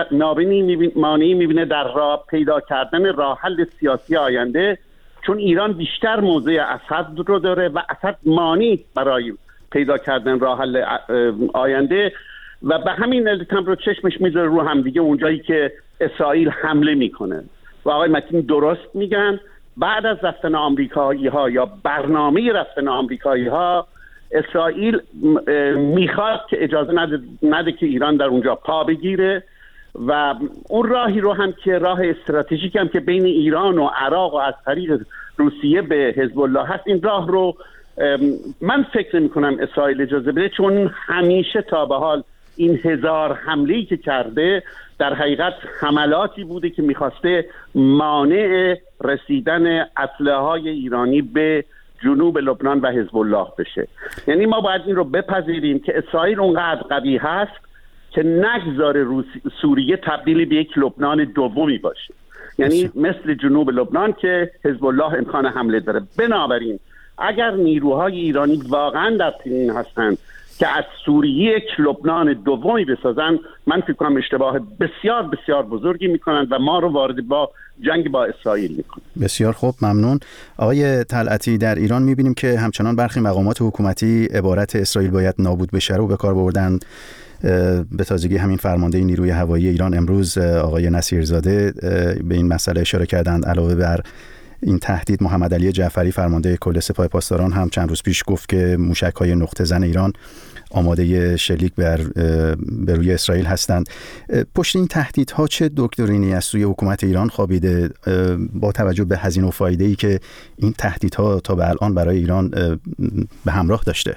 میبینه در راه پیدا کردن راه حل سیاسی آینده، چون ایران بیشتر موضع اسد رو داره و اسد مانعی برای پیدا کردن راه حل آینده و به همین علت هم رو چشمش میذاره رو هم دیگه اونجایی که اسرائیل حمله میکنه. و آقای متین درست میگن، بعد از رفتن آمریکایی ها یا برنامه رفتن آمریکایی ها، اسرائیل میخواد که اجازه نده که ایران در اونجا پا بگیره و اون راهی رو هم که راه استراتژیک هم که بین ایران و عراق و از طریق روسیه به حزب الله هست، این راه رو من فکر میکنم اسرائیل اجازه بده، چون همیشه تا به حال این 1000 حمله‌ای که کرده در حقیقت حملاتی بوده که میخواسته مانع رسیدن اسلحه‌های ایرانی به جنوب لبنان و حزب الله بشه. یعنی ما باید این رو بپذیریم که اسرائیل اونقدر قوی هست که نگذاره سوریه تبدیل به یک لبنان دومی باشه، یعنی مثل جنوب لبنان که حزب الله امکان حمله داره. بنابراین اگر نیروهای ایرانی واقعا در پی هستند که از سوریه یک لبنان دومی بسازن، من فکر کنم اشتباه بسیار بسیار بزرگی میکنن و ما رو وارد با جنگ با اسرائیل میکنن. بسیار خوب، ممنون. آقای طلعتی، در ایران میبینیم که همچنان برخی مقامات حکومتی عبارت اسرائیل باید نابود بشه رو به کار بردن. به تازگی همین فرمانده نیروی هوایی ایران امروز آقای نصیرزاده به این مسئله اشاره کردند. علاوه بر این تهدید، محمد علی جعفری فرمانده کل سپاه پاسداران هم چند روز پیش گفت که موشک‌های نقطه زن ایران آماده شلیک بر روی اسرائیل هستند. پشت این تهدیدها چه دکترینی از سوی حکومت ایران خوابیده با توجه به هزینه و فایده‌ای که این تهدیدها تا به الان برای ایران به همراه داشته؟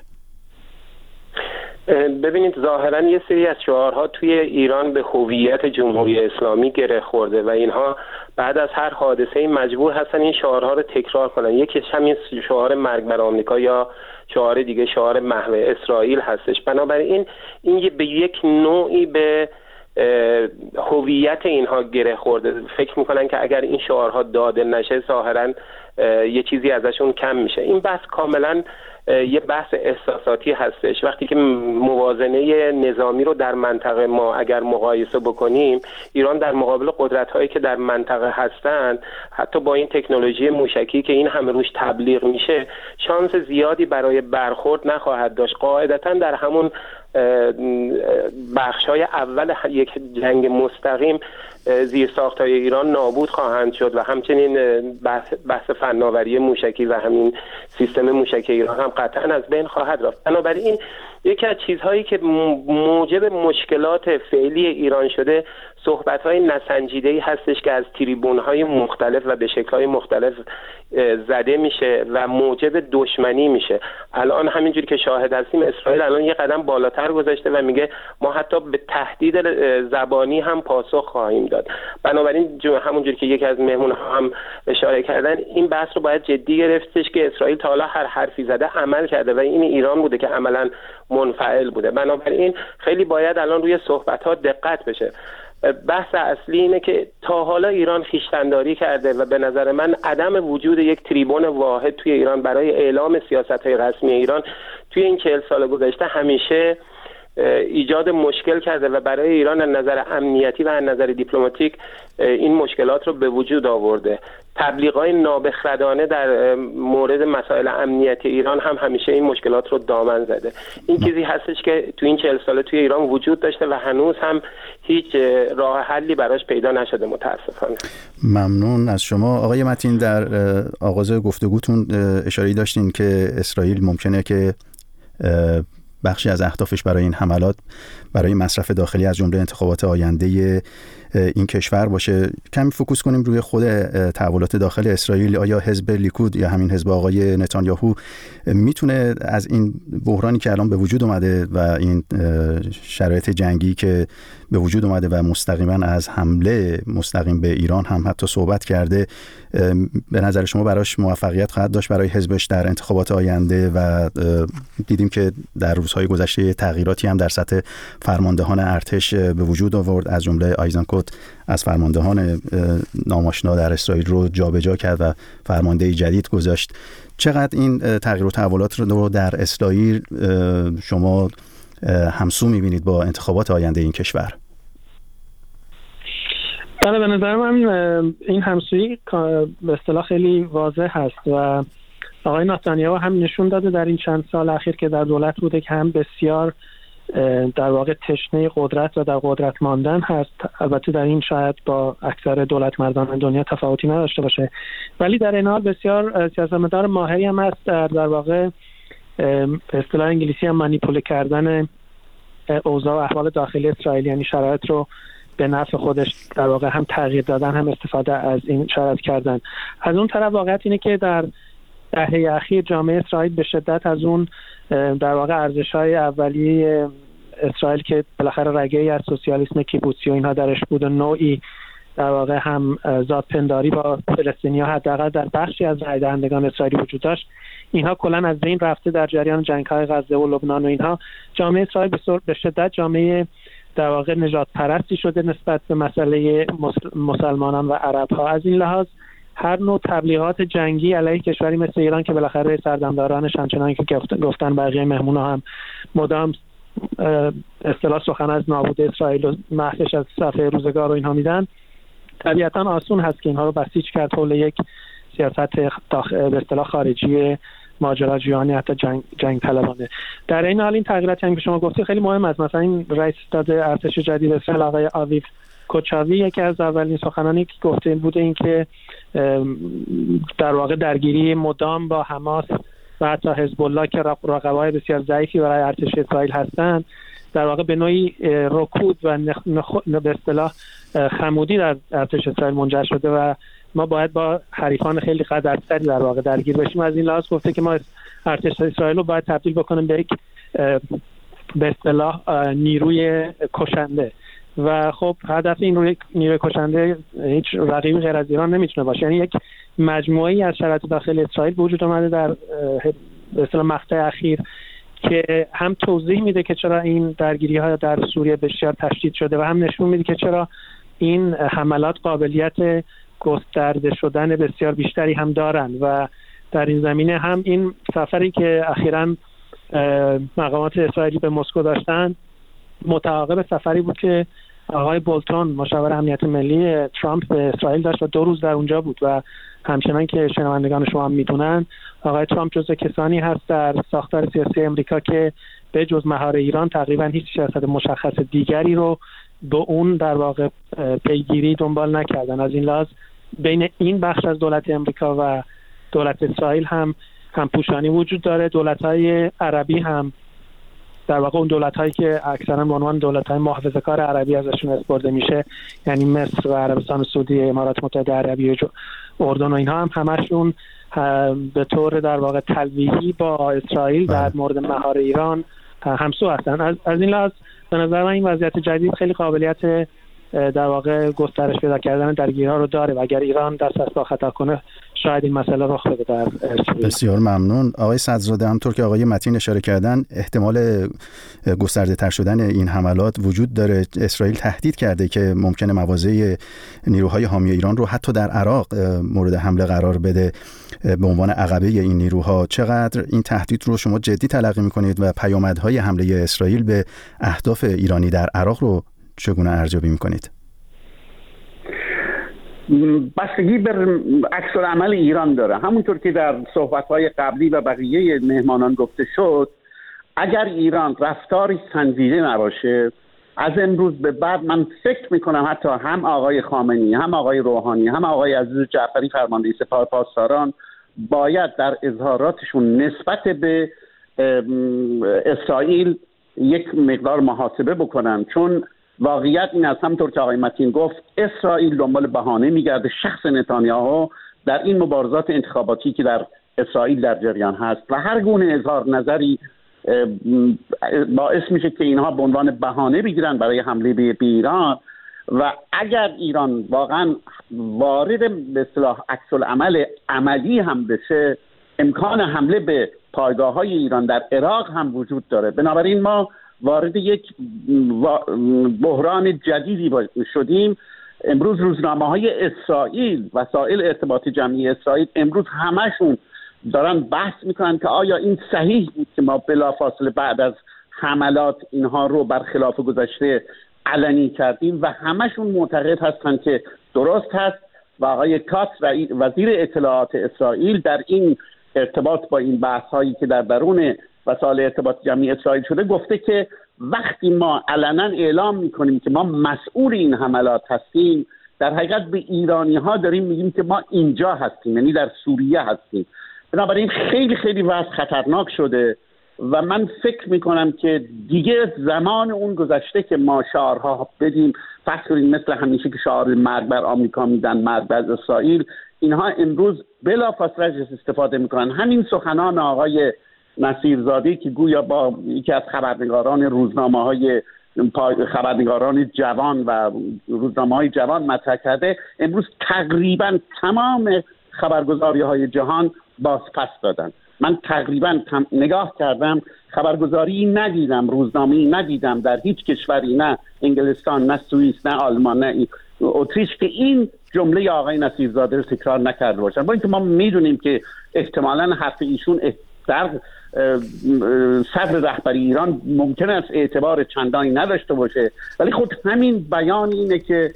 ببینید، ظاهرا یه سری از شعارها توی ایران به هویت جمهوری اسلامی گره خورده و اینها بعد از هر حادثه مجبور هستن این شعارها رو تکرار کنن. یکیش همین شعار مرگ بر آمریکا یا شعار دیگه شعار محو اسرائیل هستش. بنابراین این به یک نوعی به هویت اینها گره خورده. فکر میکنن که اگر این شعارها داده نشه ظاهرا یه چیزی ازشون کم میشه. این بحث کاملا یه بحث احساساتی هستش. وقتی که موازنه نظامی رو در منطقه ما اگر مقایسه بکنیم، ایران در مقابل قدرت‌هایی که در منطقه هستند، حتی با این تکنولوژی موشکی که این همه روش تبلیغ میشه، شانس زیادی برای برخورد نخواهد داشت. قاعدتاً در همون بخش‌های اول یک جنگ مستقیم زیرساخت‌های ایران نابود خواهند شد و همچنین بحث فناوری موشکی و همین سیستم موشکی ایران هم قطعاً از بین خواهد رفت. بنابراین یکی از چیزهایی که موجب مشکلات فعلی ایران شده صحبت‌های نسنجیده‌ای هستش که از تریبون‌های مختلف و به شکل‌های مختلف زده میشه و موجب دشمنی میشه. الان همینجوری که شاهد هستیم، اسرائیل الان یه قدم بالاتر گذاشته و میگه ما حتی به تهدید زبانی هم پاسخ خواهیم داد. بنابراین همونجوری که یکی از مهمون‌ها هم اشاره کردن، این بحث رو باید جدی گرفتش که اسرائیل تا حالا هر حرفی زده عمل کرده و این ایران بوده که عملاً منفعل بوده. بنابراین خیلی باید الان روی صحبت‌ها دقت بشه. بحث اصلی اینه که تا حالا ایران خویشتن‌داری کرده و به نظر من عدم وجود یک تریبون واحد توی ایران برای اعلام سیاست‌های رسمی ایران توی این 40 سال گذشته همیشه ایجاد مشکل کرده و برای ایران از نظر امنیتی و از نظر دیپلماتیک این مشکلات رو به وجود آورده. تبلیغات نابخردانه در مورد مسائل امنیتی ایران هم همیشه این مشکلات رو دامن زده. این چیزی هستش که تو این 40 ساله توی ایران وجود داشته و هنوز هم هیچ راه حلی براش پیدا نشده متاسفانه. ممنون از شما آقای متین. در آغاز گفتگوتون اشاره داشتین که اسرائیل ممکنه که بخشی از اهدافش برای این حملات برای مصرف داخلی از جمله انتخابات آینده این کشور باشه. کمی فوکوس کنیم روی خود تحولات داخل اسرائیل. آیا حزب لیکود یا همین حزب آقای نتانیاهو میتونه از این بحرانی که الان به وجود اومده و این شرایط جنگی که به وجود اومده و مستقیما از حمله مستقیم به ایران هم حتی صحبت کرده، به نظر شما براش موفقیت خواهد داشت برای حزبش در انتخابات آینده؟ و دیدیم که در روزهای گذشته تغییراتی هم در سطح فرماندهان ارتش به وجود آورد، از جمله آیزنکوت از فرماندهان ناآشنا در اسرائیل رو جابجا کرد و فرمانده جدید گذاشت. چقدر این تغییر و تحولات رو در اسرائیل شما همسو می‌بینید با انتخابات آینده این کشور؟ بله، به نظر من این همسویی به اصطلاح خیلی واضح هست و آقای نتانیاهو هم نشون داده در این چند سال اخیر که در دولت بوده که هم بسیار در واقع تشنه قدرت و در قدرت ماندن هست. البته در این شاید با اکثر دولت مردان دنیا تفاوتی نداشته باشه، ولی در این حال بسیار سیاستمدار ماهری هم هست در واقع به اصطلاح انگلیسی هم مانیپوله کردن اوضاع و احوال داخلی اسرائیل، یعنی شرایط رو به نفع خودش در واقع هم تغییر دادن هم استفاده از این شرایط کردن. از اون طرف واقعیت اینه که در دهه اخیر جامعه اسرائیل به شدت از اون در واقع ارزش‌های اولیه اسرائیل که بالاخره رگه‌ای از سوسیالیسم کیبوتسی و اینها درش بود و نوعی در واقع هم ذات‌پنداری با فلسطینی‌ها حداقل در بخشی از رای دهندگان اسرائیلی وجود داشت، اینها کلاً از بین رفته در جریان جنگ‌های غزه و لبنان و اینها. جامعه اسرائیل به شدت جامعه در واقع نجات پرستی شده نسبت به مسئله مسلمانان و عرب‌ها. از این لحاظ هر نوع تبلیغات جنگی علیه کشوری مثل ایران که بالاخره سردمدارانش همچنان که گفتن بقیه مهمونا هم مدام اصطلاح سخن از نابود اسرائیل و محوش از صفحه روزگار و اینها میدن، طبیعتا آسون هست که اینها رو بسیج کرد حول یک سیاست به اصطلاح خارجی ماجراجویانه، حتی جنگ طلبانه. در این حال این تغییراتی هم که شما گفتید خیلی مهم است. مثلا این رئیس استاد ارتش جدید اسرائیل آقای آویو کوچاوی یکی از اولین سخنانی که گفته بوده این که در واقع درگیری مدام با حماس و حتی حزب الله که رقبای بسیار ضعیفی برای ارتش اسرائیل هستند در واقع به نوعی رکود و به اصطلاح خمودی در ارتش اسرائیل منجر شده و ما باید با حریفان خیلی قدرتری در واقع درگیر بشیم. از این لحاظ گفته که ما ارتش اسرائیل رو باید تبدیل بکنیم به یک به اصطلاح نیروی کشنده و خب هدف این نیروی کشنده هیچ رقیبی غیر از ایران نمیتونه باشه. یعنی یک مجموعه‌ای از شرایط داخل اسرائیل وجود اومده در به اصطلاح مقطع اخیر که هم توضیح میده که چرا این درگیری‌ها در سوریه بسیار تشدید شده و هم نشون میده که چرا این حملات قابلیت گسترده شدن بسیار بیشتری هم دارن و در این زمینه هم این سفری که اخیراً مقامات اسرائیلی به مسکو داشتن متعاقب سفری بود که آقای بولتون مشاور امنیت ملی ترامپ به اسرائیل داشت و 2 روز در اونجا بود و همچنان که شنوندگان شما هم میدونن آقای ترامپ جزو کسانی هست در ساختار سیاسی امریکا که به جز مهار ایران تقریبا هیچ سیاست مشخص دیگری رو به اون در واقع پیگیری دنبال نکردن. از این لحاظ بین این بخش از دولت امریکا و دولت اسرائیل هم پوشانی وجود داره. دولت‌های عربی هم در واقع اون دولت‌هایی که اکثرا به عنوان دولت‌های محافظه‌کار عربی ازشون اسپرده میشه، یعنی مصر و عربستان سعودی، امارات متحده عربی و اردن و اینها هم همشون به طور در واقع تلویحی با اسرائیل در مورد مهار ایران همسو هستن. از این لحاظ به نظر من این وضعیت جدید خیلی قابلیت در واقع گسترش پیدا کردن درگیری‌ها رو داره و اگر ایران دست از پا خطا کنه شاید این مسئله رخ بده در اسرائیل. بسیار ممنون آقای صدرزاده. همونطور که آقای متین اشاره کردن احتمال گسترده تر شدن این حملات وجود داره. اسرائیل تهدید کرده که ممکنه مواضع نیروهای حامی ایران رو حتی در عراق مورد حمله قرار بده به عنوان عقبه این نیروها. چقدر این تهدید رو شما جدی تلقی می‌کنید و پیامدهای حمله اسرائیل به اهداف ایرانی در عراق رو چگونه ارزیابی می‌کنید؟ بستگی بر عکس العمل ایران داره. همونطور که در صحبت‌های قبلی و بقیه مهمانان گفته شد، اگر ایران رفتاری سنجیده نباشه از امروز به بعد من فکر میکنم حتی هم آقای خامنه‌ای، هم آقای روحانی، هم آقای عزیز جعفری فرمانده سپاه پاسداران باید در اظهاراتشون نسبت به اسرائیل یک مقدار محاسبه بکنن، چون واقعیت این است همونطور که آقای متین گفت اسرائیل دنبال بهانه میگرده. شخص نتانیاهو در این مبارزات انتخاباتی که در اسرائیل در جریان هست و هر گونه اظهار نظری باعث میشه که اینها به عنوان بهانه بگیرن برای حمله به ایران و اگر ایران واقعا وارد به اصطلاح عکس العمل عملی هم بشه امکان حمله به پایگاه‌های ایران در عراق هم وجود داره. بنابراین ما وارد یک بحران جدیدی شدیم. امروز روزنامه‌های اسرائیل، وسایل ارتباط جمعی اسرائیل امروز همشون دارن بحث میکنن که آیا این صحیح بود که ما بلافاصله بعد از حملات اینها رو برخلاف گذشته علنی کردیم و همشون معتقد هستن که درست هست و آقای کاتس وزیر اطلاعات اسرائیل در این ارتباط با این بحث هایی که در درون وسایل ارتباط جمعی اسرائیل شده گفته که وقتی ما علنا اعلام میکنیم که ما مسئول این حملات هستیم در حقیقت به ایرانی ها داریم میگیم که ما اینجا هستیم، یعنی در سوریه هستیم. بنابراین خیلی خیلی وضع خطرناک شده و من فکر میکنم که دیگه زمان اون گذشته که ما شعارها بدیم فرض کنید مثل همیشه که شعار مرگ بر آمریکا میدن، مرگ بر اسرائیل، اینها امروز بلافاصله ازش استفاده میکنن. همین سخنان آقای نصیرزاده که گویا با یکی از خبرنگاران روزنامه‌های خبرنگاران جوان و روزنامه‌های جوان مطرح کرده، امروز تقریبا تمام خبرگزاری‌های جهان بازپس دادن. من تقریبا نگاه کردم خبرگزاری ندیدم، روزنامه‌ای ندیدم در هیچ کشوری، نه انگلستان، نه سوئیس، نه آلمان، نه اتریش که این جمله آقای نصیرزاده رو تکرار نکرده باشن. با اینکه ما میدونیم که احتمالاً حرف ایشون در صدر رهبری ایران ممکن است اعتبار چندانی نداشته باشه، ولی خود همین بیان اینه که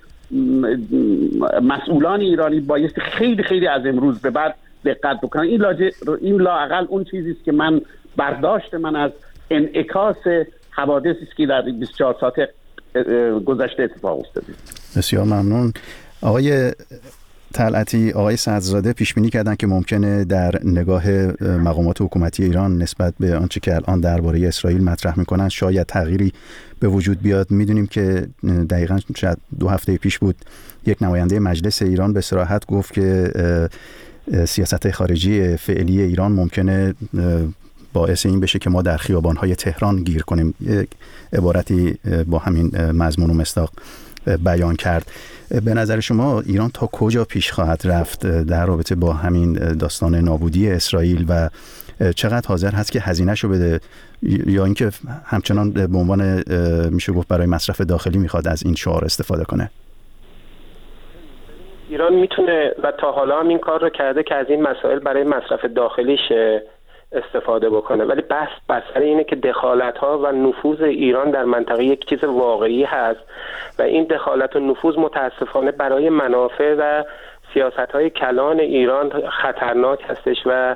مسئولان ایرانی بایستی خیلی خیلی از امروز به بعد دقت بکنن. این لااقل اون چیزی است که من برداشت من از انعکاس حوادثی است که در 24 ساعت گذشته اتفاق افتاده. بسیار ممنون. آقای طلعتی، آقای صدرزاده پیش بینی کردن که ممکنه در نگاه مقامات حکومتی ایران نسبت به آنچه که الان درباره اسرائیل مطرح میکنن شاید تغییری به وجود بیاد. میدونیم که دقیقاً شاید 2 هفته پیش بود یک نماینده مجلس ایران به صراحت گفت که سیاست خارجی فعلی ایران ممکنه باعث این بشه که ما در خیابان‌های تهران گیر کنیم. یک عبارتی با همین مضمون و مصداق بیان کرد. به نظر شما ایران تا کجا پیش خواهد رفت در رابطه با همین داستان نابودی اسرائیل و چقدر حاضر هست که هزینه‌شو بده یا اینکه همچنان به عنوان میشه گفت برای مصرف داخلی میخواد از این شعار استفاده کنه؟ ایران میتونه و تا حالا هم این کار رو کرده که از این مسائل برای مصرف داخلیش استفاده بکنه، ولی بحث بر سر اینه که دخالت‌ها و نفوذ ایران در منطقه یک چیز واقعی هست و این دخالت و نفوذ متاسفانه برای منافع و سیاست‌های کلان ایران خطرناک هستش و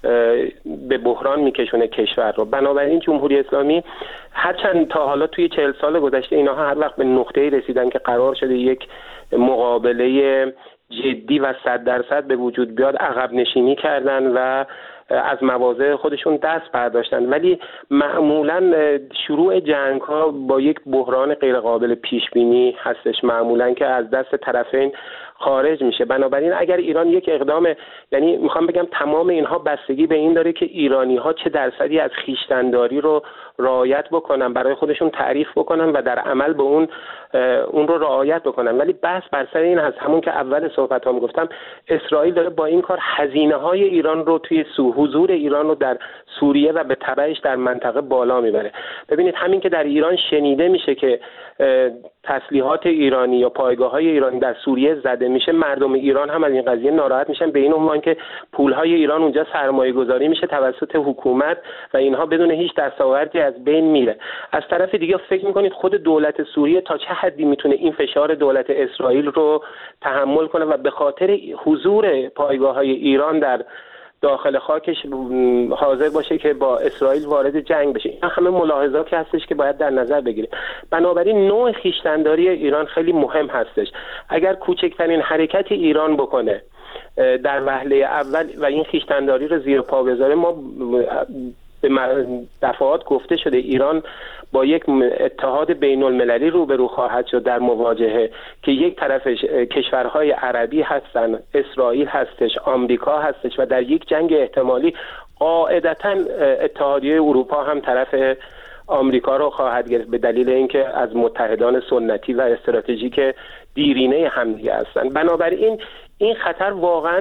به بحران میکشونه کشور رو. بنابراین جمهوری اسلامی هرچند تا حالا توی 40 سال گذشته اینا هر وقت به نقطه‌ای رسیدن که قرار شده یک مقابله جدی و 100% به وجود بیاد، عقب نشینی کردن و از مواضع خودشون دست برداشتن، ولی معمولا شروع جنگ ها با یک بحران غیر قابل پیش بینی هستش، معمولا که از دست طرفین خارج میشه. بنابراین اگر ایران یک اقدام، یعنی میخوام بگم تمام اینها بستگی به این داره که ایرانی ها چه درصدی از خویشتن‌داری رو رعایت بکنن، برای خودشون تعریف بکنن و در عمل به اون رو رعایت بکنن. ولی بحث بر سر این هست، همون که اول صحبتام گفتم، اسرائیل داره با این کار هزینه‌های ایران رو توی حضور ایران رو در سوریه و به تبعش در منطقه بالا میبره. ببینید همین که در ایران شنیده میشه که تسلیحات ایرانی یا پایگاه‌های ایرانی در سوریه زده میشه، مردم ایران هم از این قضیه ناراحت میشن، به این عنوان که پول‌های ایران اونجا سرمایه‌گذاری میشه توسط حکومت و اینها بدون هیچ دستاوردی از بین میره. از طرف دیگه فکر میکنید خود دولت سوریه تا چه حدی میتونه این فشار دولت اسرائیل رو تحمل کنه و به خاطر حضور پایگاه‌های ایران در داخل خاکش حاضر باشه که با اسرائیل وارد جنگ بشه. این همه ملاحظاتی هستش که باید در نظر بگیریم. بنابراین نوع خویشتن‌داری ایران خیلی مهم هستش. اگر کوچکترین حرکتی ایران بکنه در وهله اول و این خویشتن‌داری رو زیر پا بذاره، ما به دفعات گفته شده ایران با یک اتحاد بین المللی روبرو خواهد شد در مواجهه که یک طرفش کشورهای عربی هستن، اسرائیل هستش، آمریکا هستش و در یک جنگ احتمالی قاعدتاً اتحادیه اروپا هم طرف آمریکا رو خواهد گرفت به دلیل اینکه از متحدان سنتی و استراتژیک دیرینه همدیگه هستن. بنابراین این خطر واقعا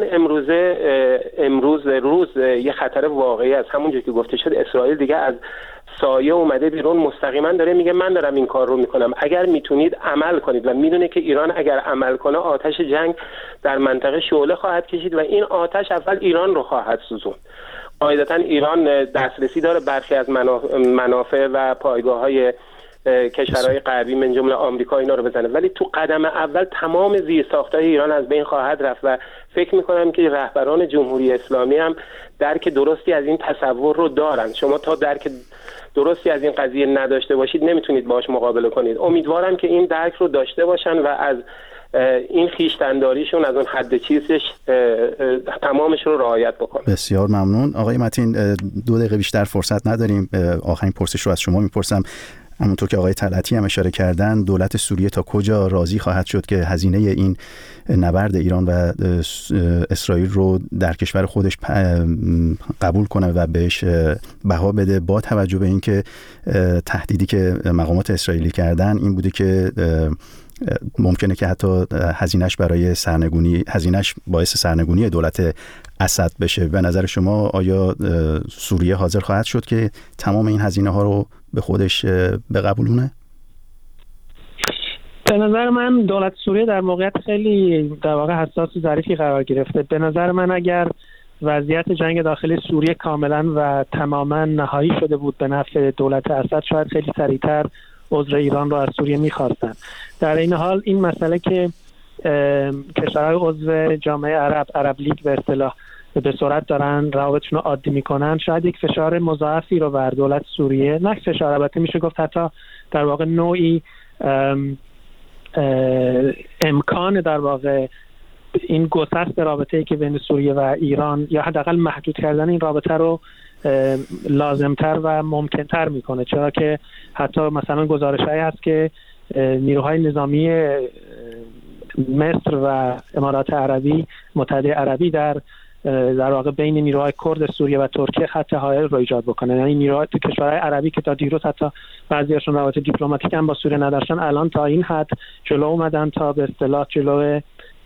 امروز یه خطر واقعی است. همونجوری که گفته شد اسرائیل دیگه از سایه اومده بیرون، مستقیما داره میگه من دارم این کار رو میکنم، اگر میتونید عمل کنید، و میدونه که ایران اگر عمل کنه آتش جنگ در منطقه شعله خواهد کشید و این آتش اول ایران رو خواهد سوزوند. قاعدتا ایران دسترسی داره برخی از منافع و پایگاه‌های کشورهای غربی من جمله آمریکا اینا رو بزنه، ولی تو قدم اول تمام زیرساخت‌های ایران از بین خواهد رفت و فکر می‌کنم که رهبران جمهوری اسلامی هم درک درستی از این تصور رو دارن. شما تا درک درستی از این قضیه نداشته باشید نمیتونید باهاش مقابله کنید. امیدوارم که این درک رو داشته باشن و از این خویشتن‌داریشون از اون حد چیزش تمامش رو رعایت بکنن. بسیار ممنون آقای متین. 2 دقیقه بیشتر فرصت نداریم. آخرین پرسش رو از شما میپرسم. همونطور که آقای طلعتی هم اشاره کردن، دولت سوریه تا کجا راضی خواهد شد که هزینه این نبرد ایران و اسرائیل رو در کشور خودش قبول کنه و بهش بها بده، با توجه به اینکه تهدیدی که مقامات اسرائیلی کردن این بوده که ممکنه که حتی هزینه‌اش باعث سرنگونی دولت اسد بشه. به نظر شما آیا سوریه حاضر خواهد شد که تمام این هزینه ها رو به خودش بقبولونه؟ به نظر من دولت سوریه در موقعیت خیلی در واقع حساس و ظریفی قرار گرفته. به نظر من اگر وضعیت جنگ داخلی سوریه کاملا و تماما نهایی شده بود به نفع دولت اسد، شاید خیلی سریعتر عذر ایران رو از سوریه می‌خواستن. در این حال این مسئله که کشورهای عضو جامعه عرب لیگ به اصطلاح به سرعت دارن روابطشون رو عادی میکنن، شاید یک فشار مضاعفی رو بر دولت سوریه، نه فشار، البته میشه گفت حتی در واقع نوعی امکان در واقع این گسست رابطه‌ای که بین سوریه و ایران یا حداقل محدود کردن این رابطه رو لازمتر و ممکنتر میکنه. چرا که حتی مثلا گزارش‌هایی هست که نیروهای نظامی مصر و امارات عربی متحده عربی در واقع بین نیروهای کرد سوریه و ترکیه خط حائل رو ایجاد بکنه. یعنی نیروهای کشورهای عربی که تا دیروز حتی بعضی‌هاشون روابط دیپلماتیک هم با سوریه نداشتن، الان تا این حد جلو اومدن تا به اصطلاح جلو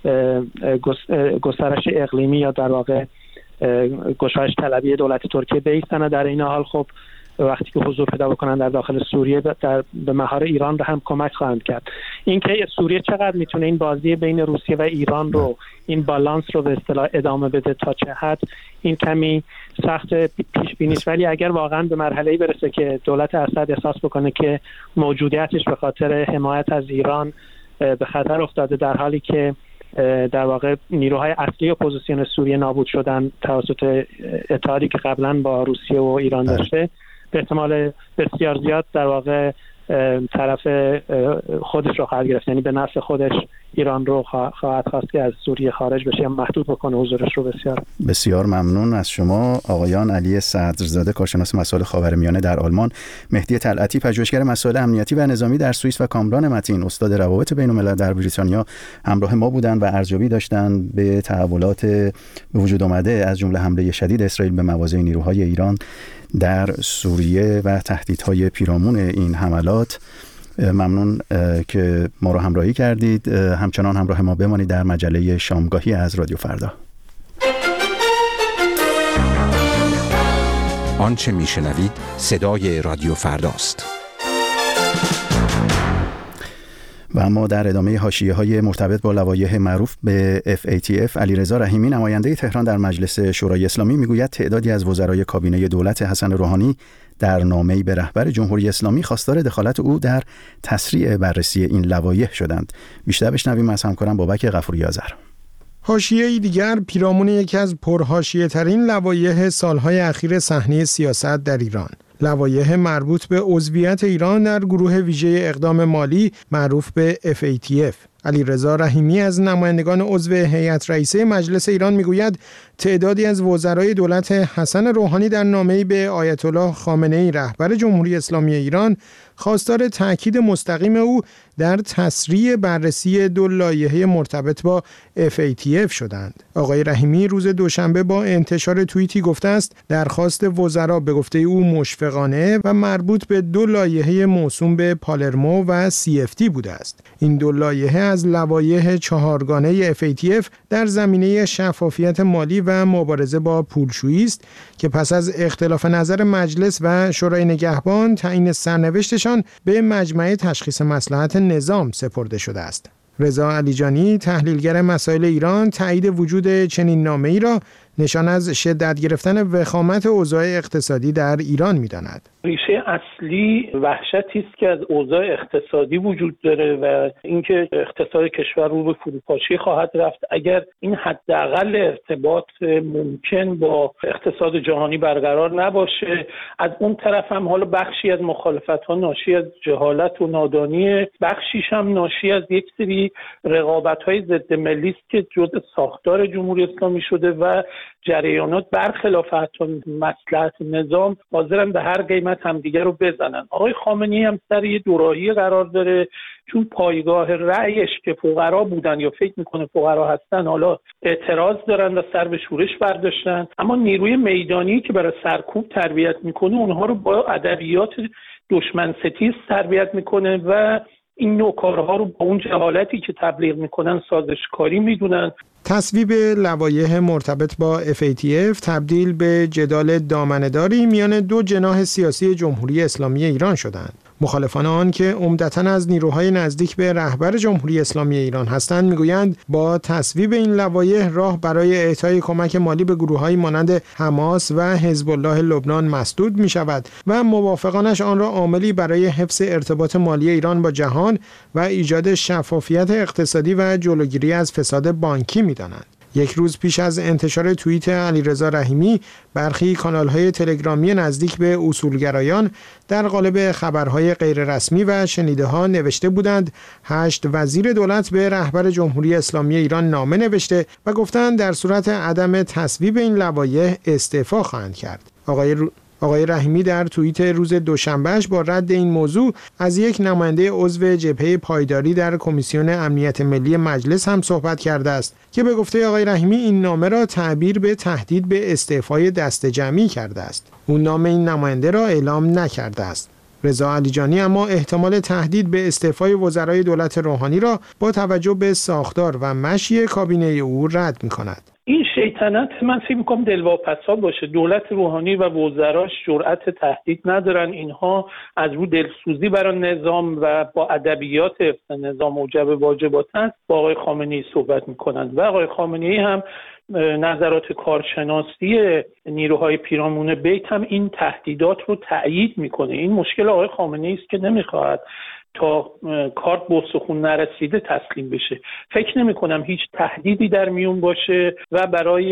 گسترش اقلیمی یا در واقع گشایش طلبی دولت ترکیه بایستن. در این حال خب وقتی که حضور پیدا بکنن در داخل سوریه به مهار ایران رو هم کمک خواهند کرد. اینکه سوریه چقدر میتونه این بازی بین روسیه و ایران رو، این بالانس رو به اصطلاح ادامه بده تا چه حد، این کمی سخت پیش بینی است، ولی اگر واقعا به مرحله‌ای برسه که دولت اسد احساس بکنه که موجودیتش به خاطر حمایت از ایران به خطر افتاده، در حالی که در واقع نیروهای اصلی اپوزیسیون سوریه نابود شدن توسط اتحادی که قبلا با روسیه و ایران داشته، به احتمال بسیار زیاد در واقع طرف خودش رو خواهد گرفت، یعنی به نفع خودش ایران رو خواهد خواست که از سوریه خارج بشه یا محدود بکنه حضورش رو. بسیار ممنون از شما آقایان علی صدرزاده، کارشناس مسائل خاورمیانه در آلمان، مهدی طلعتی، پژوهشگر مسائل امنیتی و نظامی در سوئیس و کامران متین، استاد روابط بین‌الملل در بریتانیا همراه ما بودند و ارزیابی داشتند به تحولات به وجود آمده از جمله حمله شدید اسرائیل به مواضع نیروهای ایران در سوریه و تهدیدهای پیرامون این حملات. ممنون که ما را همراهی کردید. همچنان همراه ما بمانید در مجله شامگاهی از رادیو فردا. آنچه میشنوید صدای رادیو فرداست. و اما در ادامه حاشیه‌های مرتبط با لوایح معروف به FATF، علیرضا رحیمی نماینده تهران در مجلس شورای اسلامی میگوید تعدادی از وزرای کابینه دولت حسن روحانی در نامه‌ای به رهبر جمهوری اسلامی خواستار دخالت او در تسریع بررسی این لوایح شدند. بیشتر بشنویم از همکارم بابک غفوری آذر. حاشیه‌ای دیگر پیرامون یکی از پرحاشیه‌ترین لوایح سالهای اخیر صحنه سیاست در ایران، لوایح مربوط به عضویت ایران در گروه ویژه اقدام مالی معروف به FATF. علیرضا رحیمی از نمایندگان عضو هیئت رئیسه مجلس ایران میگوید تعدادی از وزرای دولت حسن روحانی در نامه‌ای به آیت الله خامنه‌ای رهبر جمهوری اسلامی ایران خواستار تأکید مستقیم او در تسریع بررسی دو لایحه مرتبط با FATF شدند. آقای رحیمی روز دوشنبه با انتشار توییتی گفته است درخواست وزرا به گفته او مشفقانه و مربوط به دو لایحه موسوم به پالرمو و CFT بوده است. این دو لایحه از لوایح چهارگانه FATF در زمینه شفافیت مالی و مبارزه با پولشویی است که پس از اختلاف نظر مجلس و شورای نگهبان تعیین سرنوشتشان به مجمع تشخیص مصلحت نظام سپرده شده است. رضا علیجانی، تحلیلگر مسائل ایران، تایید وجود چنین نامه‌ای را نشان از شدت گرفتن وخامت اوضاع اقتصادی در ایران می‌داند. ریشه اصلی وحشتی است که از اوضاع اقتصادی وجود داره و اینکه اقتصاد کشور رو به فروپاشی خواهد رفت اگر این حداقل ارتباط ممکن با اقتصاد جهانی برقرار نباشه. از اون طرف هم حالا بخشی از مخالفت‌ها ناشی از جهالت و نادانی، بخشیش هم ناشی از یک سری رقابت‌های ضد ملی است که جزء ساختار جمهوری اسلامی شده و جریانات برخلاف حتی مصلحت نظام حاضرن به هر قیمت همدیگر رو بزنن. آقای خامنه‌ای هم سر یه دوراهی قرار داره، چون پایگاه رأیش که فقرا بودن یا فکر میکنه فقرا هستن حالا اعتراض دارن و سر به شورش برداشتن، اما نیروی میدانی که برای سرکوب تربیت میکنه اونها رو با ادبیات دشمن ستیز تربیت میکنه و این نوع کارها رو با اون جهالتی که تبلیغ میکنن سازشکاری میدونن. تصویب لوایح مرتبط با FATF تبدیل به جدال دامنه‌داری میان دو جناح سیاسی جمهوری اسلامی ایران شدند. مخالفان آن که عمدتاً از نیروهای نزدیک به رهبر جمهوری اسلامی ایران هستند میگویند با تصویب این لوایح راه برای اعطای کمک مالی به گروه‌هایی مانند حماس و حزب الله لبنان مسدود می‌شود و موافقانش آن را عاملی برای حفظ ارتباط مالی ایران با جهان و ایجاد شفافیت اقتصادی و جلوگیری از فساد بانکی می‌دانند. یک روز پیش از انتشار توییت علیرضا رحیمی، برخی کانال‌های تلگرامی نزدیک به اصولگرایان در قالب خبرهای غیررسمی و شنیده‌ها نوشته بودند 8 وزیر دولت به رهبر جمهوری اسلامی ایران نامه نوشته و گفتند در صورت عدم تصویب این لوایح استعفا خواهند کرد. آقای رحیمی در توییت روز دوشنبهش با رد این موضوع از یک نماینده عضو جبهه پایداری در کمیسیون امنیت ملی مجلس هم صحبت کرده است که به گفته آقای رحیمی این نامه را تعبیر به تهدید به استعفای دست جمعی کرده است. اون نام این نماینده را اعلام نکرده است. رضا علیجانی اما احتمال تهدید به استعفای وزرای دولت روحانی را با توجه به ساختار و مشی کابینه او رد می‌کند. این شیطنت من فکر می‌کنم دلواپسا باشه. دولت روحانی و وزراش جرأت تهدید ندارن. اینها از رو دلسوزی برای نظام و با ادبیات حفظ نظام موجب واجبات است با آقای خامنه‌ای صحبت می‌کنند و آقای خامنه‌ای هم نظرات کارشناسی نیروهای پیرامون بیت هم این تهدیدات رو تأیید میکنه. این مشکل آقای خامنه‌ای است که نمیخواهد تا کارت به استخوان نرسیده تسلیم بشه. فکر نمی کنم هیچ تهدیدی در میون باشه و برای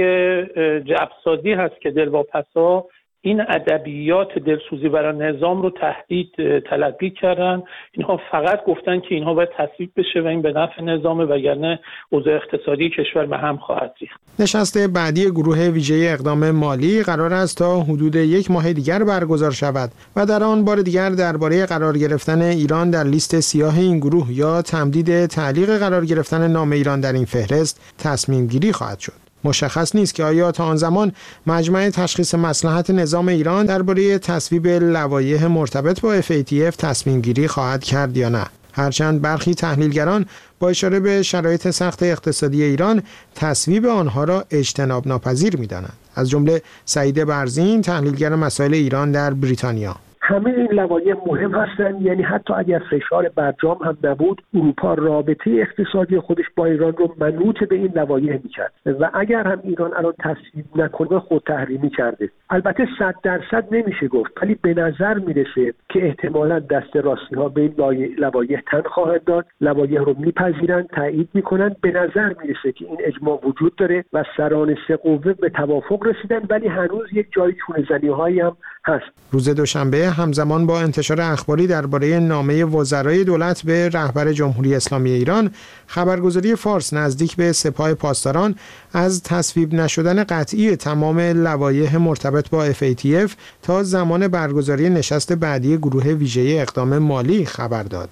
جبرسازی هست که دلواپسا این ادبیات دلسوزی برای نظام رو تهدید تلقی کردن. اینها فقط گفتن که اینها باید تصویب بشه و این به نفع نظامه، وگرنه اوضاع اقتصادی کشور به هم خواهد ریخت. نشست بعدی گروه ویژه اقدام مالی قرار است تا حدود 1 ماه دیگر برگزار شود و در آن بار دیگر درباره قرار گرفتن ایران در لیست سیاه این گروه یا تمدید تعلیق قرار گرفتن نام ایران در این فهرست تصمیم گیری خواهد شد. مشخص نیست که آیا تا آن زمان مجمع تشخیص مصلحت نظام ایران درباره تصویب لوایح مرتبط با FATF تصمیم گیری خواهد کرد یا نه. هرچند برخی تحلیلگران با اشاره به شرایط سخت اقتصادی ایران تصویب آنها را اجتناب ناپذیر می‌دانند. از جمله سعید برزین، تحلیلگر مسائل ایران در بریتانیا. همه این لوایح مهم هستند، یعنی حتی اگر فشار برجام هم نبود، اروپا رابطه اقتصادی خودش با ایران رو منوط به این لوایح میکرد و اگر هم ایران الان تصویب نکنه خود تحریمی کرده. البته 100% نمیشه گفت، ولی به نظر میرسه که احتمالاً دست راستی ها به این لوایح تن خواهند داد، لوایح رو میپذیرن، تایید میکنن. به نظر میرسه که این اجماع وجود داره و سران سه قوه به توافق رسیدن، ولی هنوز یک جای چونه‌زنی‌هایی هم هست. روز دوشنبه همزمان با انتشار اخباری درباره نامه وزرای دولت به رهبر جمهوری اسلامی ایران، خبرگزاری فارس نزدیک به سپاه پاسداران از تصویب نشدن قطعی تمام لوایح مرتبط با FATF تا زمان برگزاری نشست بعدی گروه ویژه اقدام مالی خبر داد.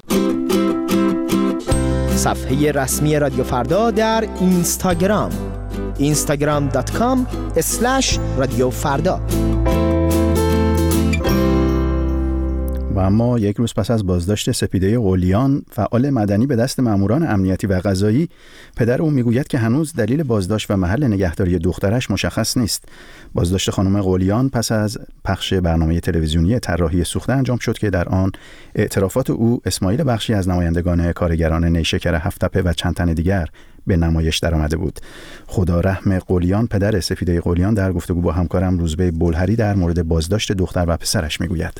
صفحه رسمی رادیو فردا در اینستاگرام instagram.com/رادیوفردا. و اما یک روز پس از بازداشت سپیده قلیان، فعال مدنی به دست ماموران امنیتی و قضایی، پدر او میگوید که هنوز دلیل بازداشت و محل نگهداری دخترش مشخص نیست. بازداشت خانم قلیان پس از پخش برنامه تلویزیونی طراحی سوخته انجام شد که در آن اعترافات او، اسماعیل بخشی از نمایندگان کارگران نیشکر هفت‌تپه و چند تن دیگر به نمایش درآمده بود. خدا رحم قلیان، پدر سپیده قلیان، در گفتگو با همکارم روزبه بلهری در مورد بازداشت دختر و پسرش میگوید.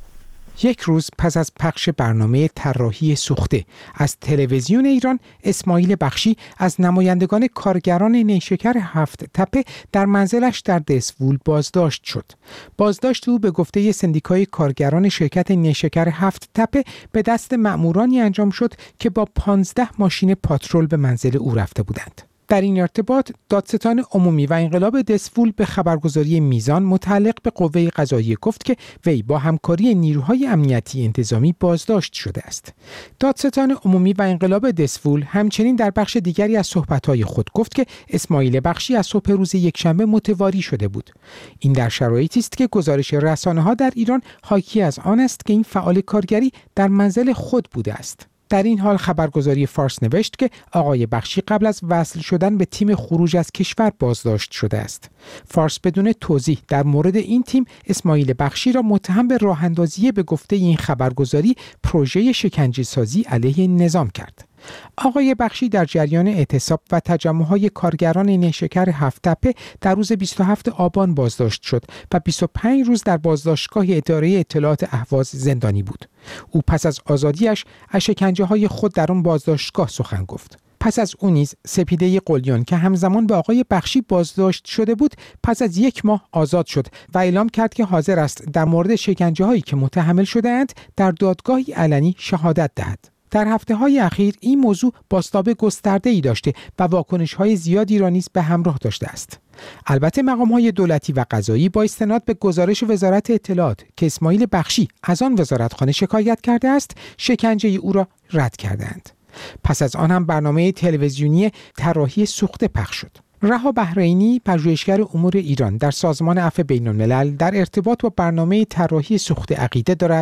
یک روز پس از پخش برنامه طراحی سوخته از تلویزیون ایران، اسماعیل بخشی از نمایندگان کارگران نیشکر هفت‌تپه در منزلش در دسفول بازداشت شد. بازداشت او به گفته سندیکای کارگران شرکت نیشکر هفت‌تپه به دست مأمورانی انجام شد که با 15 ماشین پاترول به منزل او رفته بودند. در این ارتباط دادستان عمومی و انقلاب دسفول به خبرگزاری میزان متعلق به قوه قضاییه گفت که وی با همکاری نیروهای امنیتی انتظامی بازداشت شده است. دادستان عمومی و انقلاب دسفول همچنین در بخش دیگری از صحبت‌های خود گفت که اسماعیل بخشی از صبح روز یکشنبه متواری شده بود. این در شرایطی است که گزارش رسانه‌ها در ایران حاکی از آن است که این فعال کارگری در منزل خود بوده است. در این حال خبرگزاری فارس نوشت که آقای بخشی قبل از وصل شدن به تیم خروج از کشور بازداشت شده است. فارس بدون توضیح در مورد این تیم اسماعیل بخشی را متهم به راه اندازی به گفته این خبرگزاری پروژه شکنجه‌سازی علیه نظام کرد. آقای بخشی در جریان اعتصاب و تجمع‌های کارگران نیشکر هفت‌تپه در روز 27 آبان بازداشت شد و 25 روز در بازداشتگاه اداره اطلاعات اهواز زندانی بود. او پس از آزادیش از شکنجه‌های خود در آن بازداشتگاه سخن گفت. پس از او نیز سپیده قلیان که همزمان به آقای بخشی بازداشت شده بود، پس از 1 ماه آزاد شد و اعلام کرد که حاضر است در مورد شکنجه‌هایی که متحمل شده‌اند در دادگاهی علنی شهادت دهد. در هفته‌های اخیر این موضوع بازتاب گسترده‌ای داشته و واکنش‌های زیادی را نیز به همراه داشته است. البته مقام‌های دولتی و قضایی با استناد به گزارش وزارت اطلاعات که اسماعیل بخشی از آن وزارتخانه شکایت کرده است، شکنجه او را رد کردند. پس از آن هم برنامه تلویزیونی طراحی سوخته پخش شد. رها بحرینی، پژوهشگر امور ایران در سازمان عفو بین‌الملل، در ارتباط با برنامه طراحی سوخته عقیده دارد.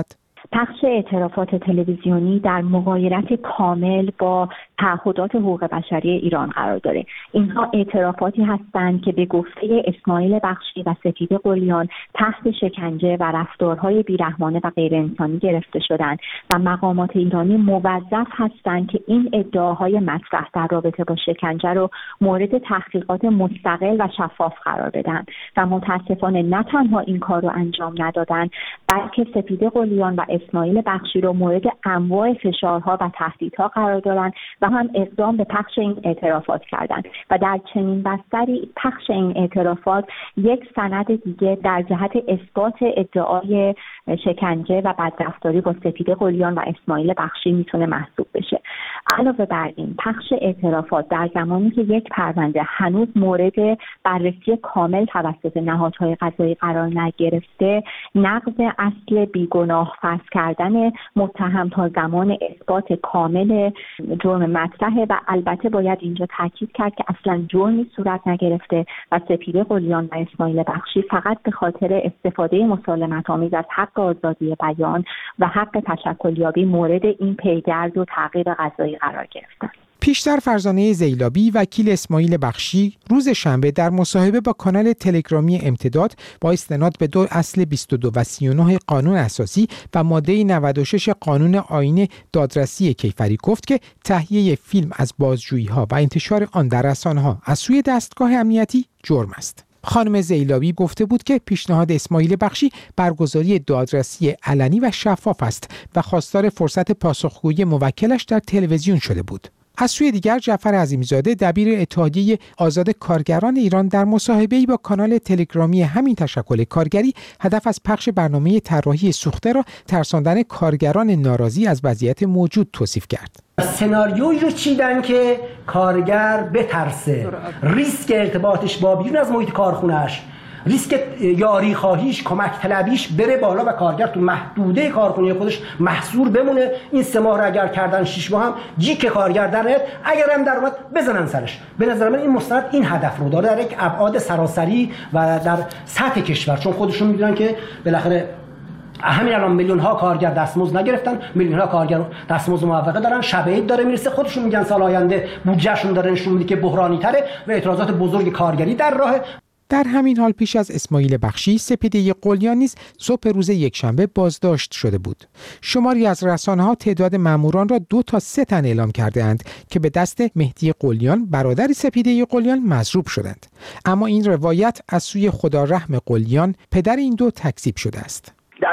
پخش اعترافات تلویزیونی در مغایرت کامل با تعهدات حقوق بشری ایران قرار داره. اینها اعترافاتی هستند که به گفته اسماعیل بخشی و سپیده قلیان تحت شکنجه و رفتارهای بیرحمانه و غیر انسانی گرفته شدند و مقامات ایرانی موظف هستند که این ادعاهای مطرح در رابطه با شکنجه رو مورد تحقیقات مستقل و شفاف قرار بدن و متاسفانه نه تنها این کار رو انجام ندادن، بلکه سپیده قلیان و اسماعیل بخشی رو مورد انواع فشارها و تهدیدها قرار دادن و هم اقدام به پخش این اعترافات کردند و در چنین بستری پخش این اعترافات یک سند دیگه در جهت اثبات ادعای شکنجه و بدرفتاری با سپیده قلیان و اسماعیل بخشی میتونه محسوب بشه. علاوه بر این پخش اعترافات در زمانی که یک پرونده هنوز مورد بررسی کامل توسط نهادهای قضایی قرار نگرفته، نقض اصل بیگناه فرض کردن متهم تا زمان اثبات کامل جرم مطرحه و البته باید اینجا تاکید کرد که اصلا جرمی صورت نگرفته و سپیده قلیان و اسماعیل بخشی فقط به خاطر استفاده مسالمت‌آمیز از حق آزادی بیان و حق تشکلیابی مورد این پیگرد و تعقیب قضایی قرار گرفتند. پیشتر فرزانه زیلابی وکیل اسماعیل بخشی روز شنبه در مصاحبه با کانال تلگرامی امتداد با استناد به 2 اصل 22 و 39 قانون اساسی و ماده 96 قانون آیین دادرسی کیفری گفت که تهیه فیلم از بازجویی‌ها و انتشار آن در رسانه‌ها از سوی دستگاه امنیتی جرم است. خانم زیلابی گفته بود که پیشنهاد اسماعیل بخشی برگزاری دادرسی علنی و شفاف است و خواستار فرصت پاسخگویی موکلش در تلویزیون شده بود. از سوی دیگر جعفر عظیمی‌زاده دبیر اتحادیه آزاد کارگران ایران در مصاحبه‌ای با کانال تلگرامی همین تشکل کارگری هدف از پخش برنامه طراحی سوخته را ترساندن کارگران ناراضی از وضعیت موجود توصیف کرد. سناریویی رو چیدن که کارگر بترسه، ریسک ارتباطش با بیرون از محیط کارخونه‌اش، ریسک یاری خواهیش، کمک طلبیش بره بالا و کارگر تو محدوده کارخونه خودش محصور بمونه. این 3 ماه رو اگر کردن 6 ماه هم جیک کارگر در نیاد، اگر هم در اومد بزنن سرش. به نظر من این مستند این هدف رو داره در یک ابعاد سراسری و در سطح کشور، چون خودشون میدونن که بالاخره همین الان میلیون ها کارگر دستمزد نگرفتن، میلیون ها کارگر دستمزد موقته دارن، شب عید داره میرسه، خودشون میگن سال آینده بودجهشون داره نشون میده که بحرانی تره و اعتراضات بزرگ کارگری در راهه. در همین حال پیش از اسماعیل بخشی، سپیده قلیان نیز صبح روز یکشنبه بازداشت شده بود. شماری از رسانه‌ها تعداد ماموران را 2 تا 3 تن اعلام کرده‌اند که به دست مهدی قلیان برادر سپیده قلیان مضروب شدند. اما این روایت از سوی خدارحم قلیان پدر این 2 تکذیب شده است. در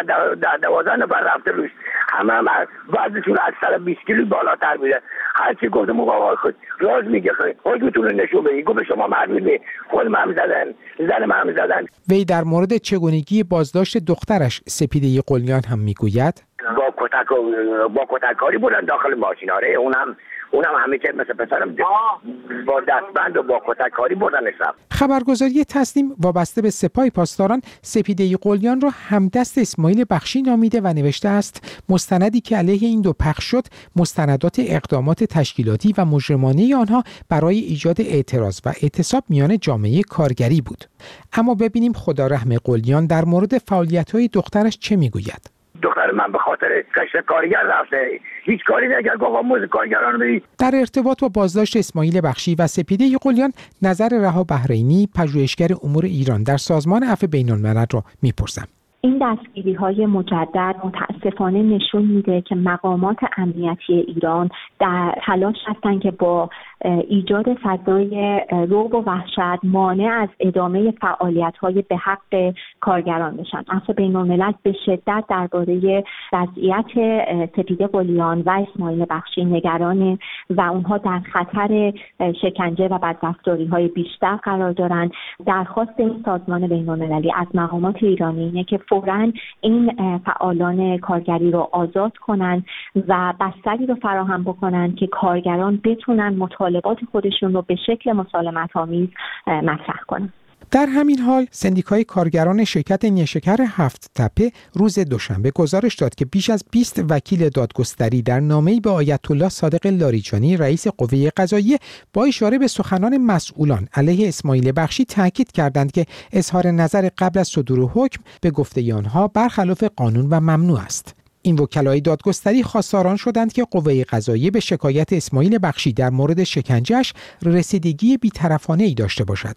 12 نفر رفته روش، همه هم وزنشون از 120 کیلو بالاتر میره. هرچی گفتم آقا خود راز میگه، خودتون نشون بدید، گفت شما معلومه خود من زدن، زن من زدن. وی در مورد چگونگی بازداشت دخترش سپیده قلیان هم میگوید با کتککاری بودن داخل ماشیناره، اونم همه چیز مثل پسرم با دستبند و با کتککاری بردن حساب. خبرگزاری تسنیم وابسته به سپاه پاسداران سپیده قلیان را همدست اسماعیل بخشی نامیده و نوشته است مستندی که علیه این 2 پخش شد مستندات اقدامات تشکیلاتی و مجرمانه آنها برای ایجاد اعتراض و اعتصاب میان جامعه کارگری بود. اما ببینیم خدارحم قلیان در مورد فعالیت‌های دخترش چه میگوید. دختر من به خاطر کشت کارگر رفته، هیچ کاری نکرد، گفت موز کارگران بدید. در ارتباط با بازداشت اسماعیل بخشی و سپیده قلیان نظر رها بحرینی پژوهشگر امور ایران در سازمان عفو بین‌الملل را میپرسم. این دستگیری‌های مجدد متاسفانه نشون میده که مقامات امنیتی ایران در تلاش هستند که با ایجاد فضای رعب و وحشت مانع از ادامه فعالیت‌های به حق کارگران بشن. عفو بین‌الملل به شدت درباره وضعیت سپیده قلیان و اسماعیل بخشی نگرانه و اونها در خطر شکنجه و بدرفتاری‌های بیشتر قرار دارند. درخواست این سازمان بین‌المللی از مقامات ایرانی اینه که فوراً این فعالان کارگری رو آزاد کنن و بستری رو فراهم بکنن که کارگران بتونن مطالبات خودشون رو به شکل مسالمت‌آمیز مطرح کنن. در همین حال سندیکای کارگران شرکت نیشکر 7 تپه روز دوشنبه گزارش داد که بیش از 20 وکیل دادگستری در نامه‌ای به آیت الله صادق لاریجانی رئیس قوه قضاییه با اشاره به سخنان مسئولان علیه اسماعیل بخشی تاکید کردند که اظهار نظر قبل از صدور حکم به گفته آنها برخلاف قانون و ممنوع است. این وکلای دادگستری خواستاران شدند که قوه قضاییه به شکایت اسماعیل بخشی در مورد شکنجه‌اش رسیدگی بی‌طرفانه‌ای داشته باشد.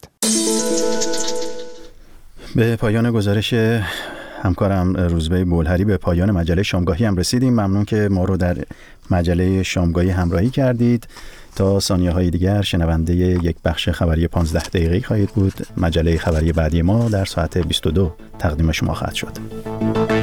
به پایان گزارش همکارم روزبه بولهری به پایان مجله شامگاهی هم رسیدیم. ممنون که ما رو در مجله شامگاهی همراهی کردید. تا ثانیه‌های دیگر شنونده یک بخش خبری 15 دقیقه‌ای خواهید بود. مجله خبری بعدی ما در ساعت 22 تقدیم شما خواهد شد.